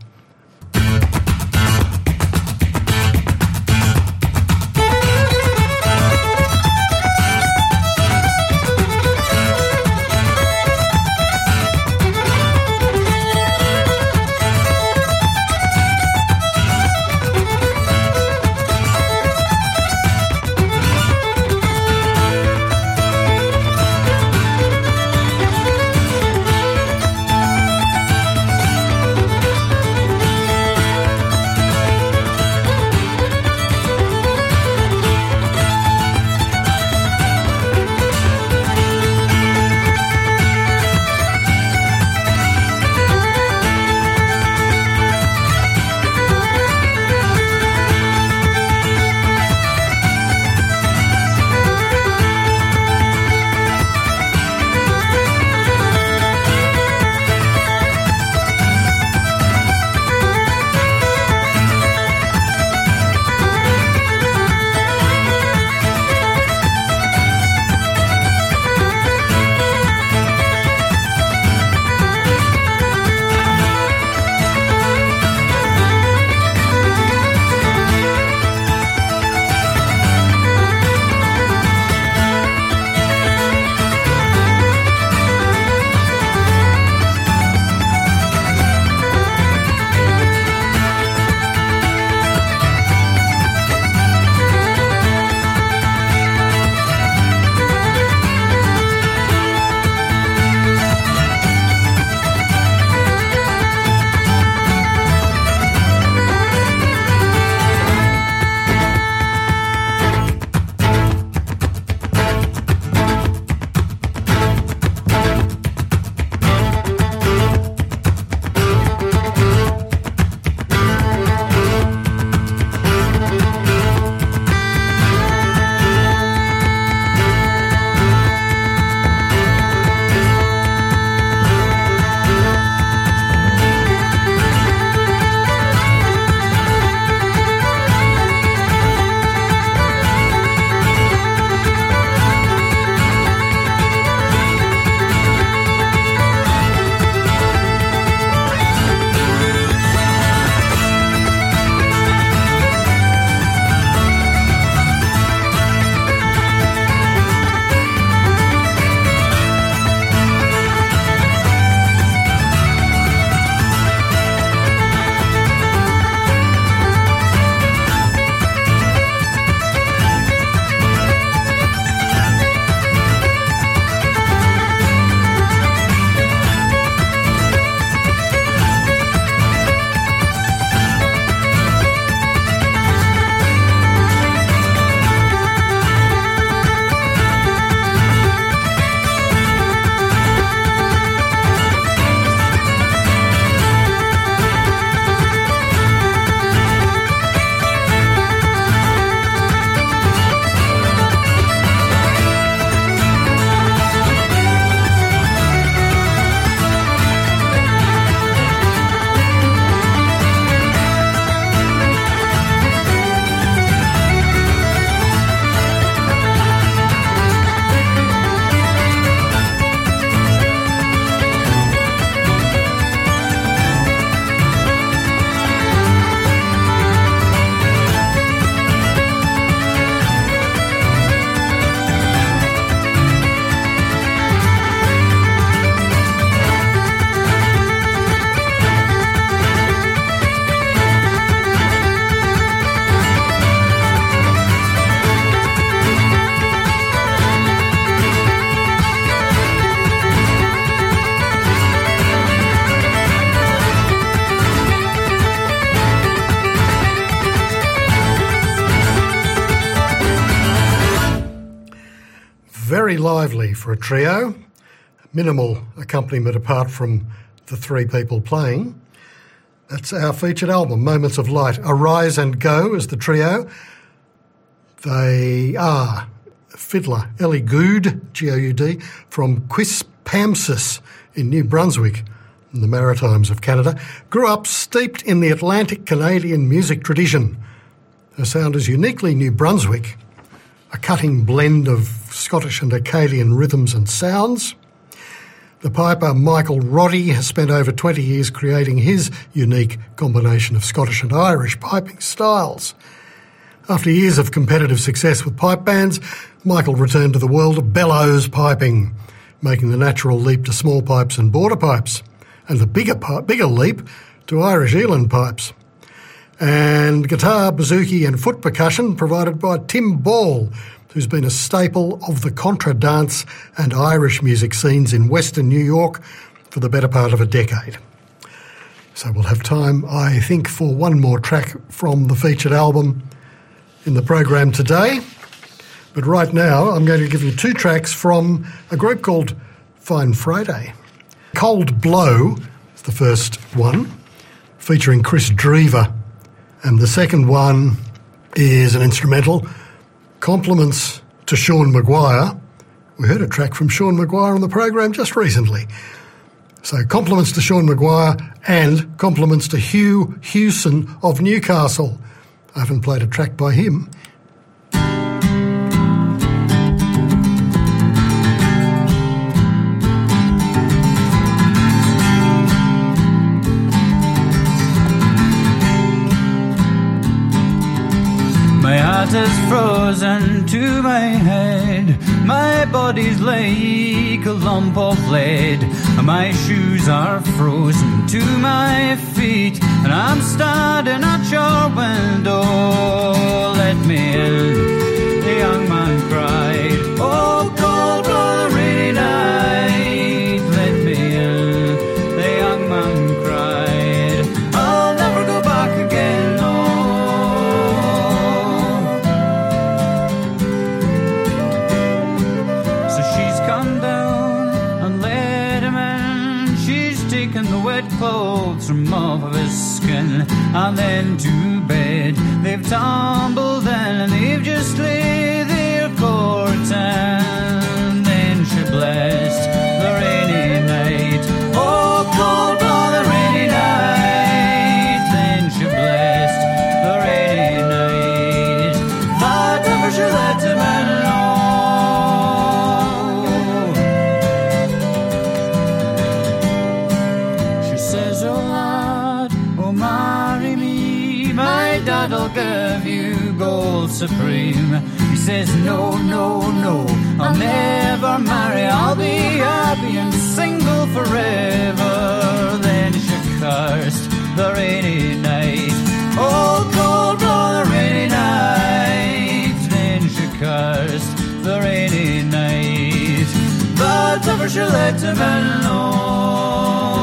Very lively for a trio. Minimal accompaniment apart from the three people playing. That's our featured album, Moments of Light. Arise and Go is the trio. They are fiddler Ellie Good, G O U D, from Quispamsis in New Brunswick, in the Maritimes of Canada. Grew up steeped in the Atlantic Canadian music tradition. Her sound is uniquely New Brunswick, a cutting blend of Scottish and Acadian rhythms and sounds. The piper Michael Roddy has spent over twenty years creating his unique combination of Scottish and Irish piping styles. After years of competitive success with pipe bands, Michael returned to the world of bellows piping, making the natural leap to small pipes and border pipes, and the bigger, pipe, bigger leap to Irish eland pipes. And guitar, bouzouki and foot percussion provided by Tim Ball, who's been a staple of the contra dance and Irish music scenes in Western New York for the better part of a decade. So we'll have time, I think, for one more track from the featured album in the program today. But right now, I'm going to give you two tracks from a group called Fine Friday. Cold Blow is the first one, featuring Chris Drever. And the second one is an instrumental, Compliments to Sean Maguire. We heard a track from Sean Maguire on the program just recently. So compliments to Sean Maguire and compliments to Hugh Hewson of Newcastle. I haven't played a track by him. My heart is frozen to my head. My body's like a lump of lead. My shoes are frozen to my feet, and I'm standing at your window. Let me in, the young man cried. Oh, cold, cold, rainy night. Let me in, the young man cried. I'll never go back again, no. So she's come down and let him in. She's taken the wet clothes from off of his skin, and then to bed they've tumbled in, and they've just laid their courting. Then she blessed the rainy night. Oh, cold blow the rainy night. Then she blessed the rainy night. That never she let him in. Dad'll give you gold supreme. He says, no, no, no, I'll never marry. I'll be happy and single forever. Then she cursed the rainy night. Oh, cold blow the rainy night. Then she cursed the rainy night. But never she let him in, no.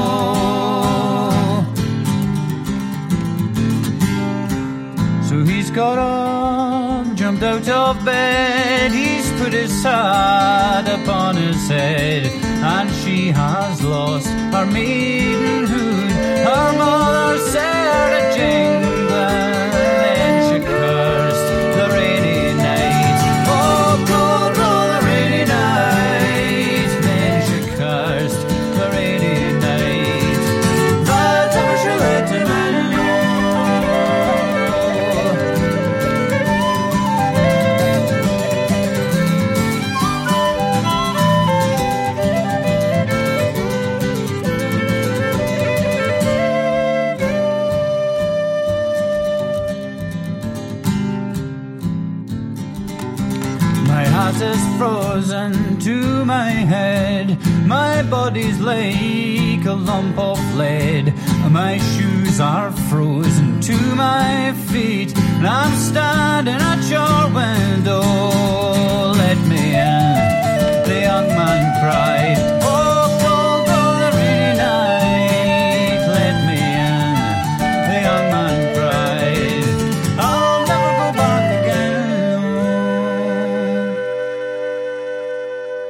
So he's got up, jumped out of bed, he's put his hat upon his head, and she has lost her maidenhood, her mother Sarah Jane Glenn. Then she cursed the rainy night. Oh, cold blow the rainy night. Then she cursed the rainy night. But never she let him in. Is frozen to my head. My body's like a lump of lead. My shoes are frozen to my feet, and I'm standing at your window. Let me in, the young man cried. Oh, cold blow the rainy night. Let me in, the young man cried. I'll never go back again.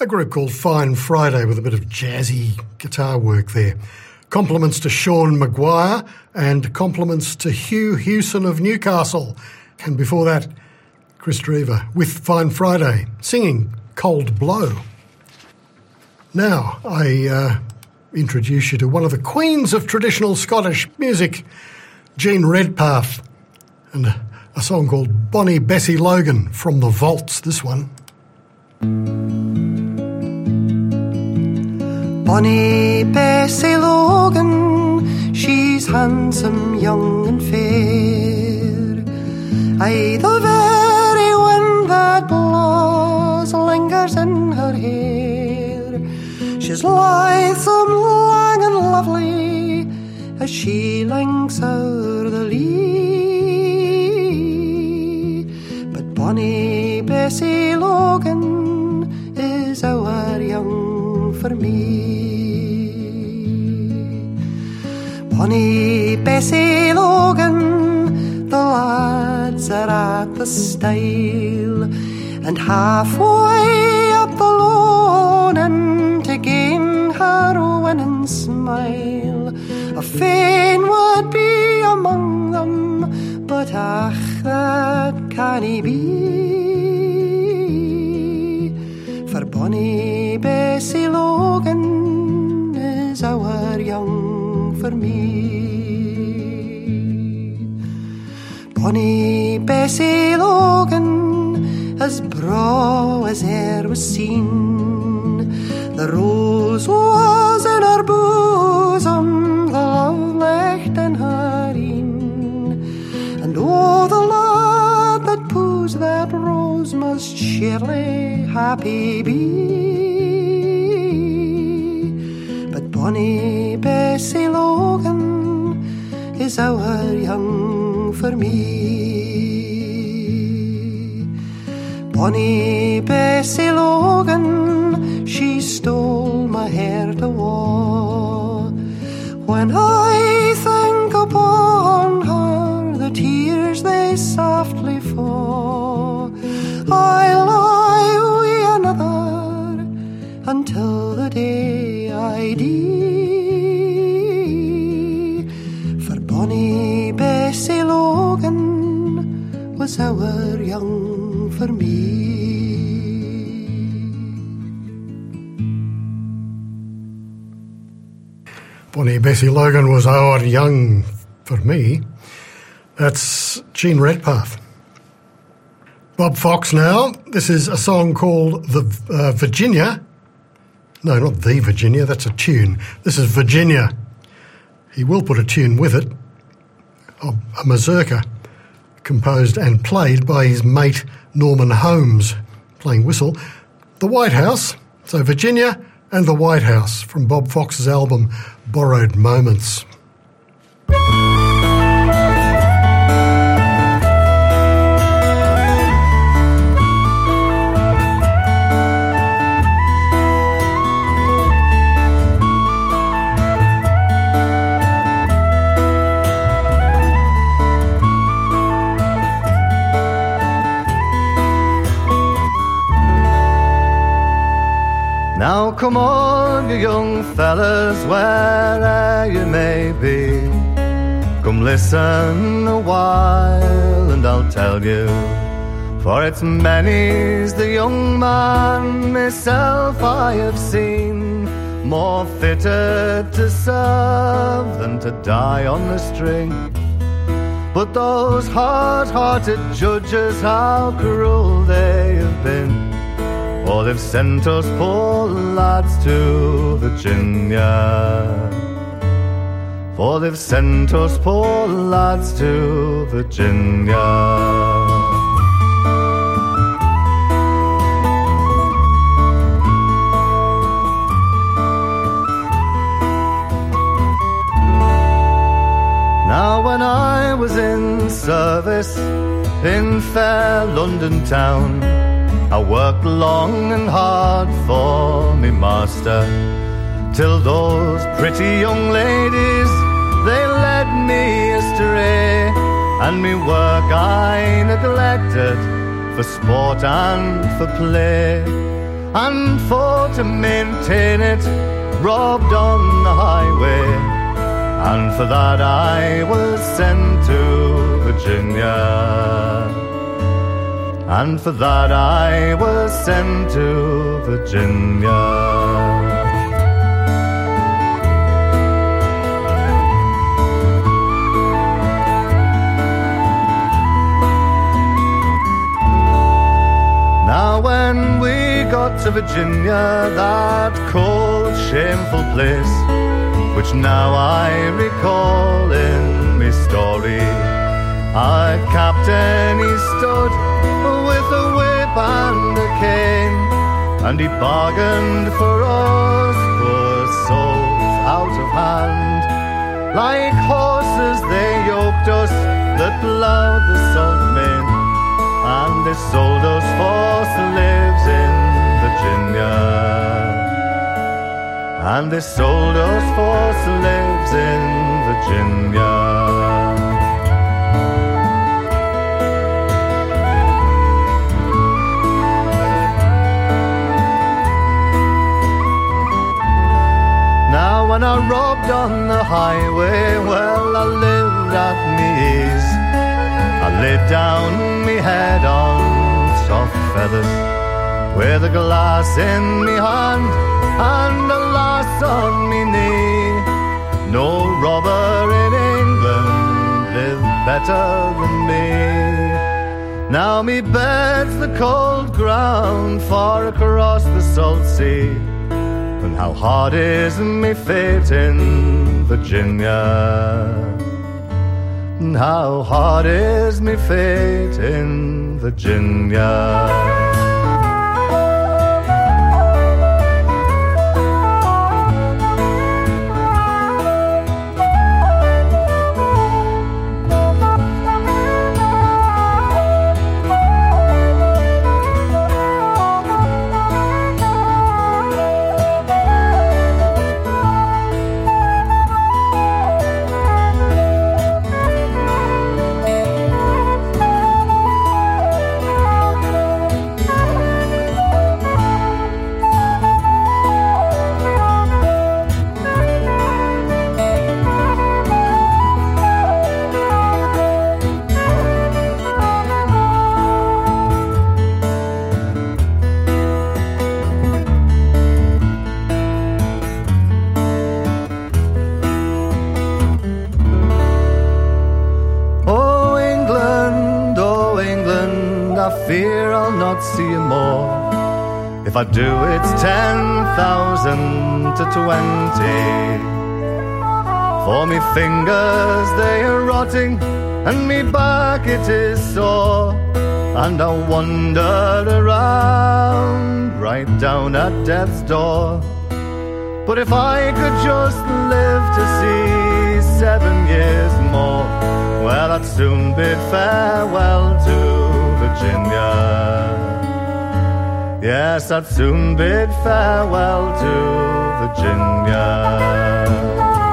a group called Fine Friday with a bit of jazzy guitar work there. Compliments to Sean Maguire and compliments to Hugh Hewson of Newcastle. And before that, Chris Drever with Fine Friday singing Cold Blow. Now I uh, introduce you to one of the queens of traditional Scottish music, Jean Redpath, and a song called Bonnie Bessie Logan from the Vaults, this one. Bonnie Bessie Logan, she's handsome, young and fair. Aye, the very wind that blows lingers in her hair. She's lithesome, long and lovely as she links o'er the lea. But Bonnie Bessie Logan is our young for me. Bonnie Bessie Logan, the lads are at the stile, and halfway up the lawn and to gain her winning smile. A fain would be among them, but ach, that can't be. For Bonnie Bessie Logan is our young for me. Bonnie Bessie Logan, as braw as e'er was seen, the rose was in her bosom, the love left in her een. And oh, the lad that poos that rose must surely happy be. But Bonnie Bessie Logan is our young for me. Bonnie Bessie Logan, she stole my heart awa'. When I think upon her, the tears they softly fall. I lie wi' another until the day I die. For Bonnie Bessie Logan was our young for me. Bonnie Bessie Logan was our young for me. That's Jean Redpath. Bob Fox now. This is a song called The uh, Virginia. No, not The Virginia, that's a tune. This is Virginia. He will put a tune with it, a mazurka, composed and played by his mate Norman Holmes, playing whistle. The White House, so Virginia and the White House from Bob Fox's album Borrowed Moments. Now come on, you young fellas, where'er you may be, come listen a while and I'll tell you, for it's many's the young man myself I have seen, more fitted to serve than to die on the string. But those hard-hearted judges, how cruel they have been, for they've sent us poor lads to Virginia. For they've sent us poor lads to Virginia. Now when I was in service in fair London town, I worked long and hard for me master, till those pretty young ladies, they led me astray, and me work I neglected for sport and for play. and for to maintain it, robbed on the highway, and for that I was sent to Virginia, and for that I was sent to Virginia. Now when we got to Virginia, that cold, shameful place, which now I recall in me story, our captain, he stood with a whip and a cane, and he bargained for us poor souls out of hand. Like horses they yoked us that ploughed the salt main, and they sold us for slaves in Virginia, and they sold us for slaves in Virginia. Now when I robbed on the highway, well, I lived at me ease. I laid down me head on soft feathers, with a glass in me hand and a lass on me knee. No robber in England lived better than me. Now me bed's the cold ground far across the salt sea, and how hard is me fate in Virginia, and how hard is me fate in Virginia. See you more. If I do, it's ten thousand to twenty. For me fingers they are rotting, and me back it is sore, and I wander around right down at death's door. But if I could just live to see seven years more, well, I'd soon bid farewell to Virginia. Yes, I'd soon bid farewell to Virginia.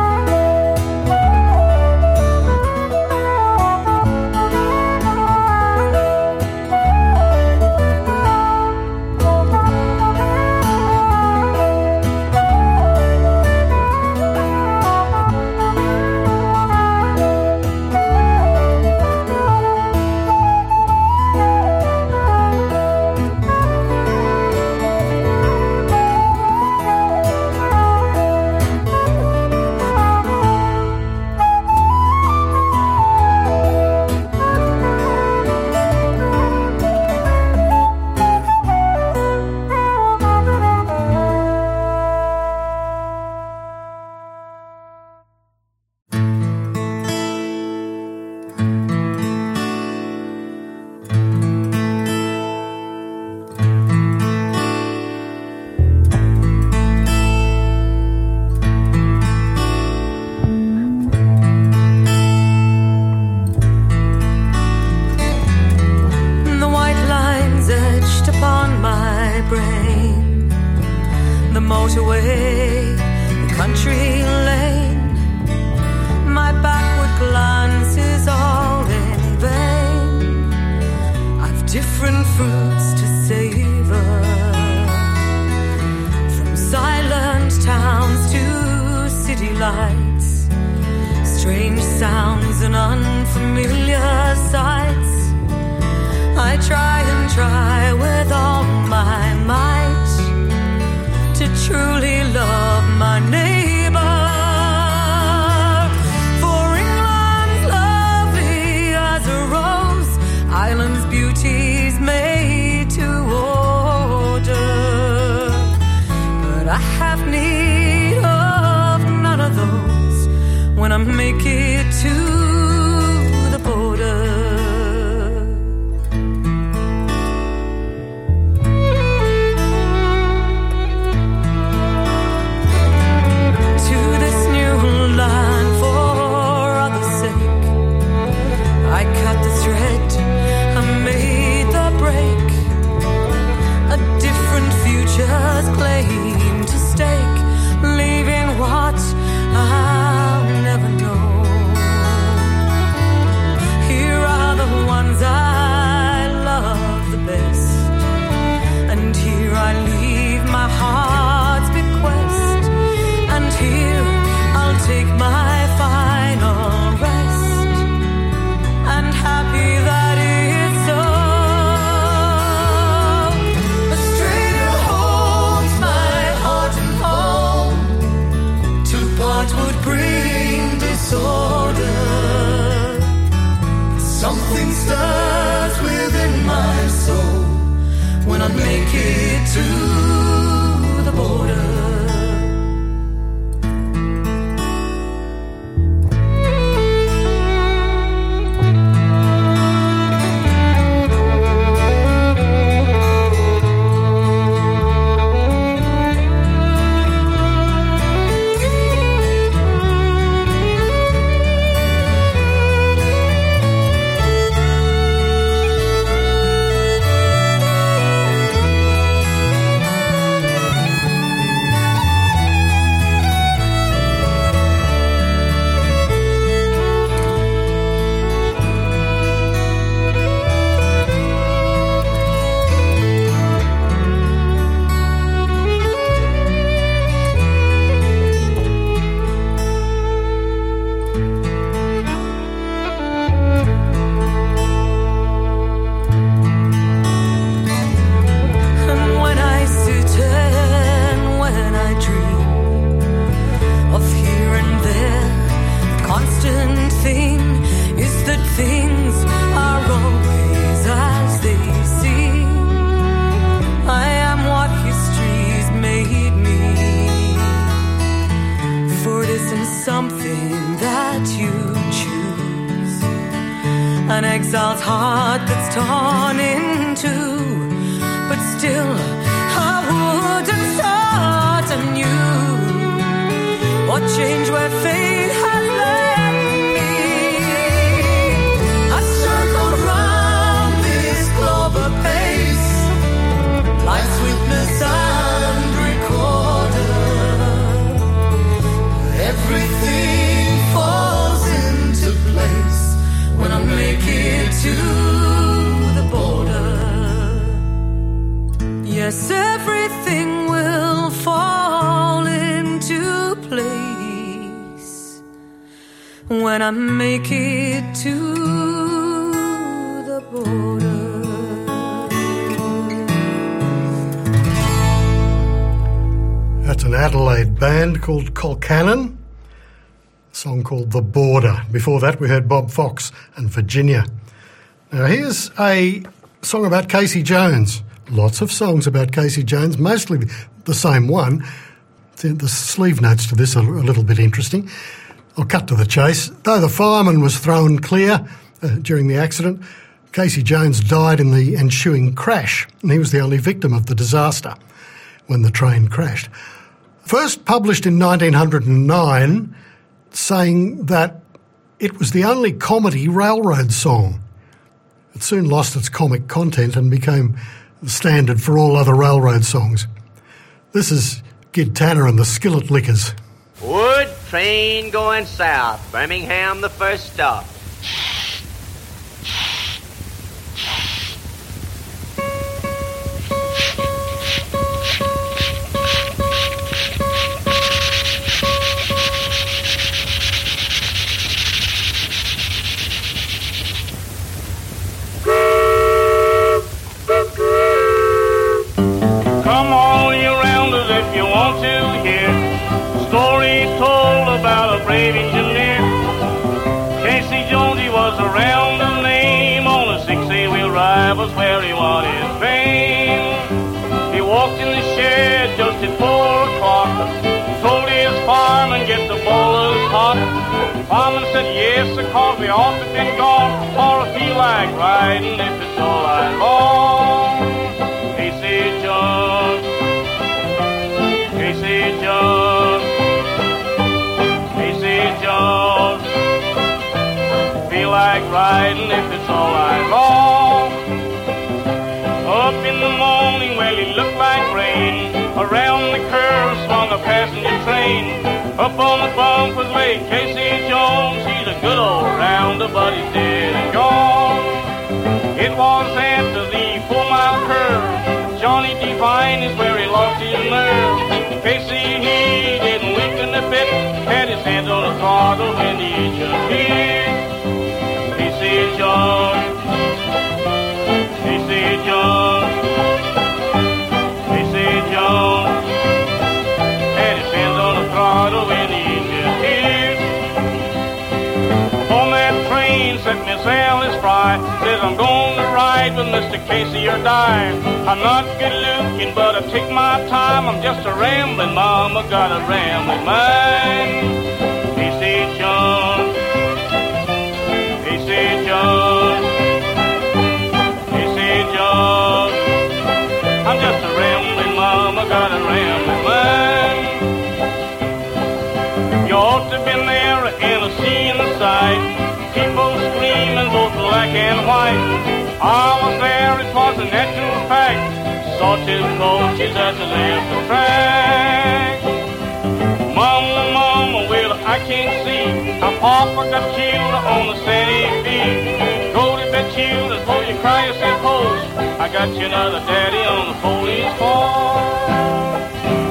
motorway, the country lane. My backward glance is all in vain. I've different fruits to savour. city lights, strange sounds and unfamiliar sights. I try and try with all my might to truly love my neighbor. For England's lovely as a rose, Ireland's beauty's made to order. But I have need of none of those when I make it to the border. Just claim to stake, leaving what I'll never know. Here are the ones I love the best, and here I leave my heart's bequest, and here I'll take my final rest, and happy that it's so. Would bring disorder. Something stirs within my soul when I make it to the border. An exile's heart that's torn in two, but still I wouldn't start anew or change where fate has led me. I circled round this globe apace, life's witness and recorder. Everything falls into place when I make it to the border. Yes, everything will fall into place when I make it to the border. That's an Adelaide band called Colcannon. A song called The Border. Before that, we heard Bob Fox and Virginia. Now, here's a song about Casey Jones. Lots of songs about Casey Jones, mostly the same one. The sleeve notes to this are a little bit interesting. I'll cut to the chase. Though the fireman was thrown clear uh, during the accident, Casey Jones died in the ensuing crash, and he was the only victim of the disaster when the train crashed. First published in nineteen oh nine, saying that it was the only comedy railroad song. It soon lost its comic content and became the standard for all other railroad songs. This is Gid Tanner and the Skillet Lickers. Wood train going south, Birmingham the first stop. great engineer. Casey Jones, he was around the name. On a six eight-wheel ride was where he won his fame. He walked in the shed just at four o'clock, told his fireman get the boilers hot. Fireman said yes, because we ought to been gone, or I feel like riding if it's all right long. Casey Jones, Casey Jones, Casey Jones, feel like riding if it's all right long. Up in the morning, well, it looked like rain. Around the curve swung a passenger train. Up on the bumpers lay Casey Jones. He's a good old rounder, but he's dead and gone. It was after the four-mile curve. Johnny Devine is where he lost his nerve. Casey, he didn't weaken a bit. Had his hands on the throttle when the engine hit. Casey Jones, Casey Jones, Casey Jones, had his hands on the throttle when the engine hit. On that train sat Miss Alice Fry, says I'm going to ride with Mister Casey or die. I'm not good looking, but I take my time. I'm just a rambling mama, got a rambling mind. Casey Jones, Casey Jones, Casey Jones, I'm just a rambling mama, got a rambling mind. You ought to been there and a seeing the sight, people screaming both black and white. I was there, it was a natural fact. Saw two coaches as they left the track. Mama, mama, well, I can't see how Papa got killed on the Santa Fe. Go to bed, children, before you cry yourself hoes. I got you another daddy on the police force.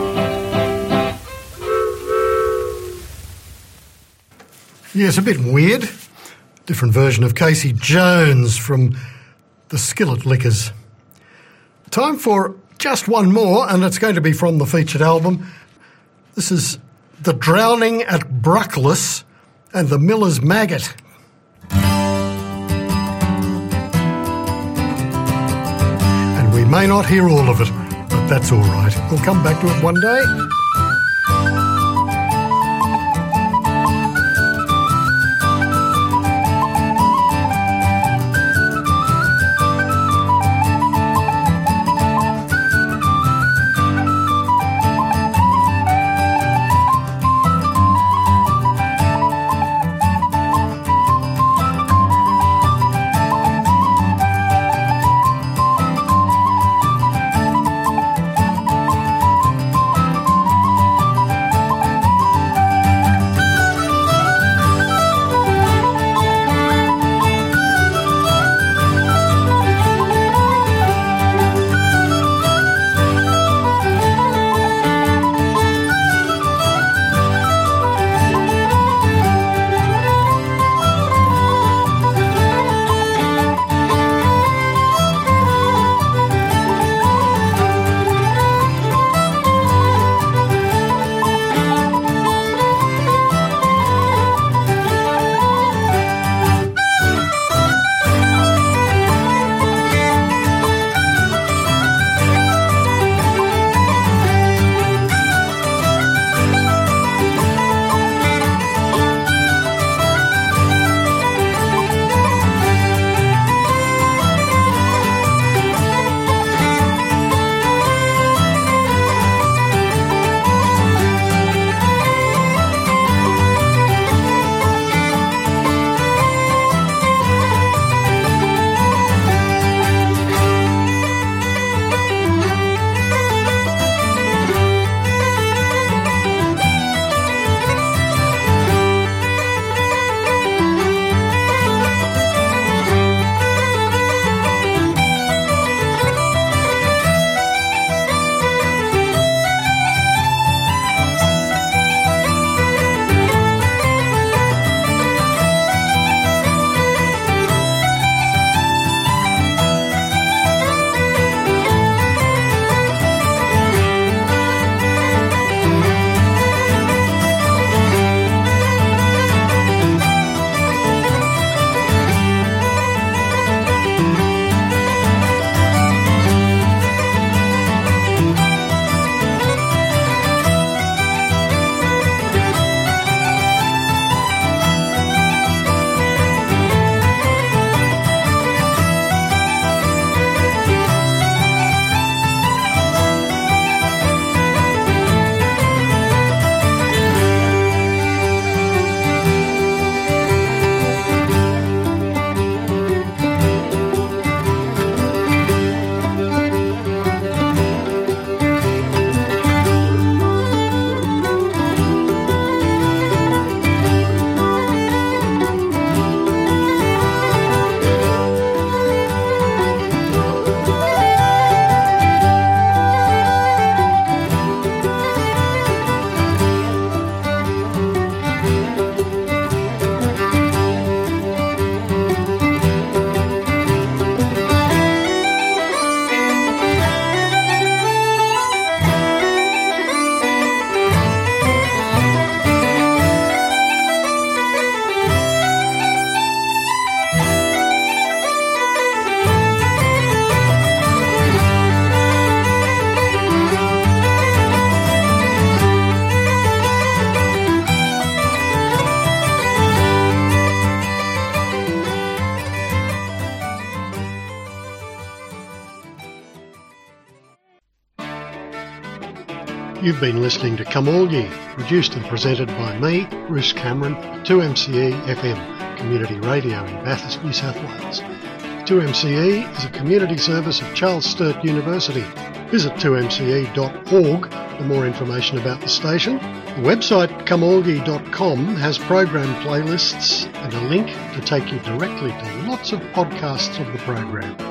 Yes, a bit weird. Different version of Casey Jones from the Skillet Lickers. Time for just one more, and it's going to be from the featured album. This is The Drowning at Bruckless and the Miller's Maggot. And we may not hear all of it, but that's all right. We'll come back to it one day. You've been listening to Come All Ye, produced and presented by me, Bruce Cameron, two M C E F M, community radio in Bathurst, New South Wales. two M C E is a community service of Charles Sturt University. Visit two M C E dot org for more information about the station. The website come all ye dot com has program playlists and a link to take you directly to lots of podcasts of the program.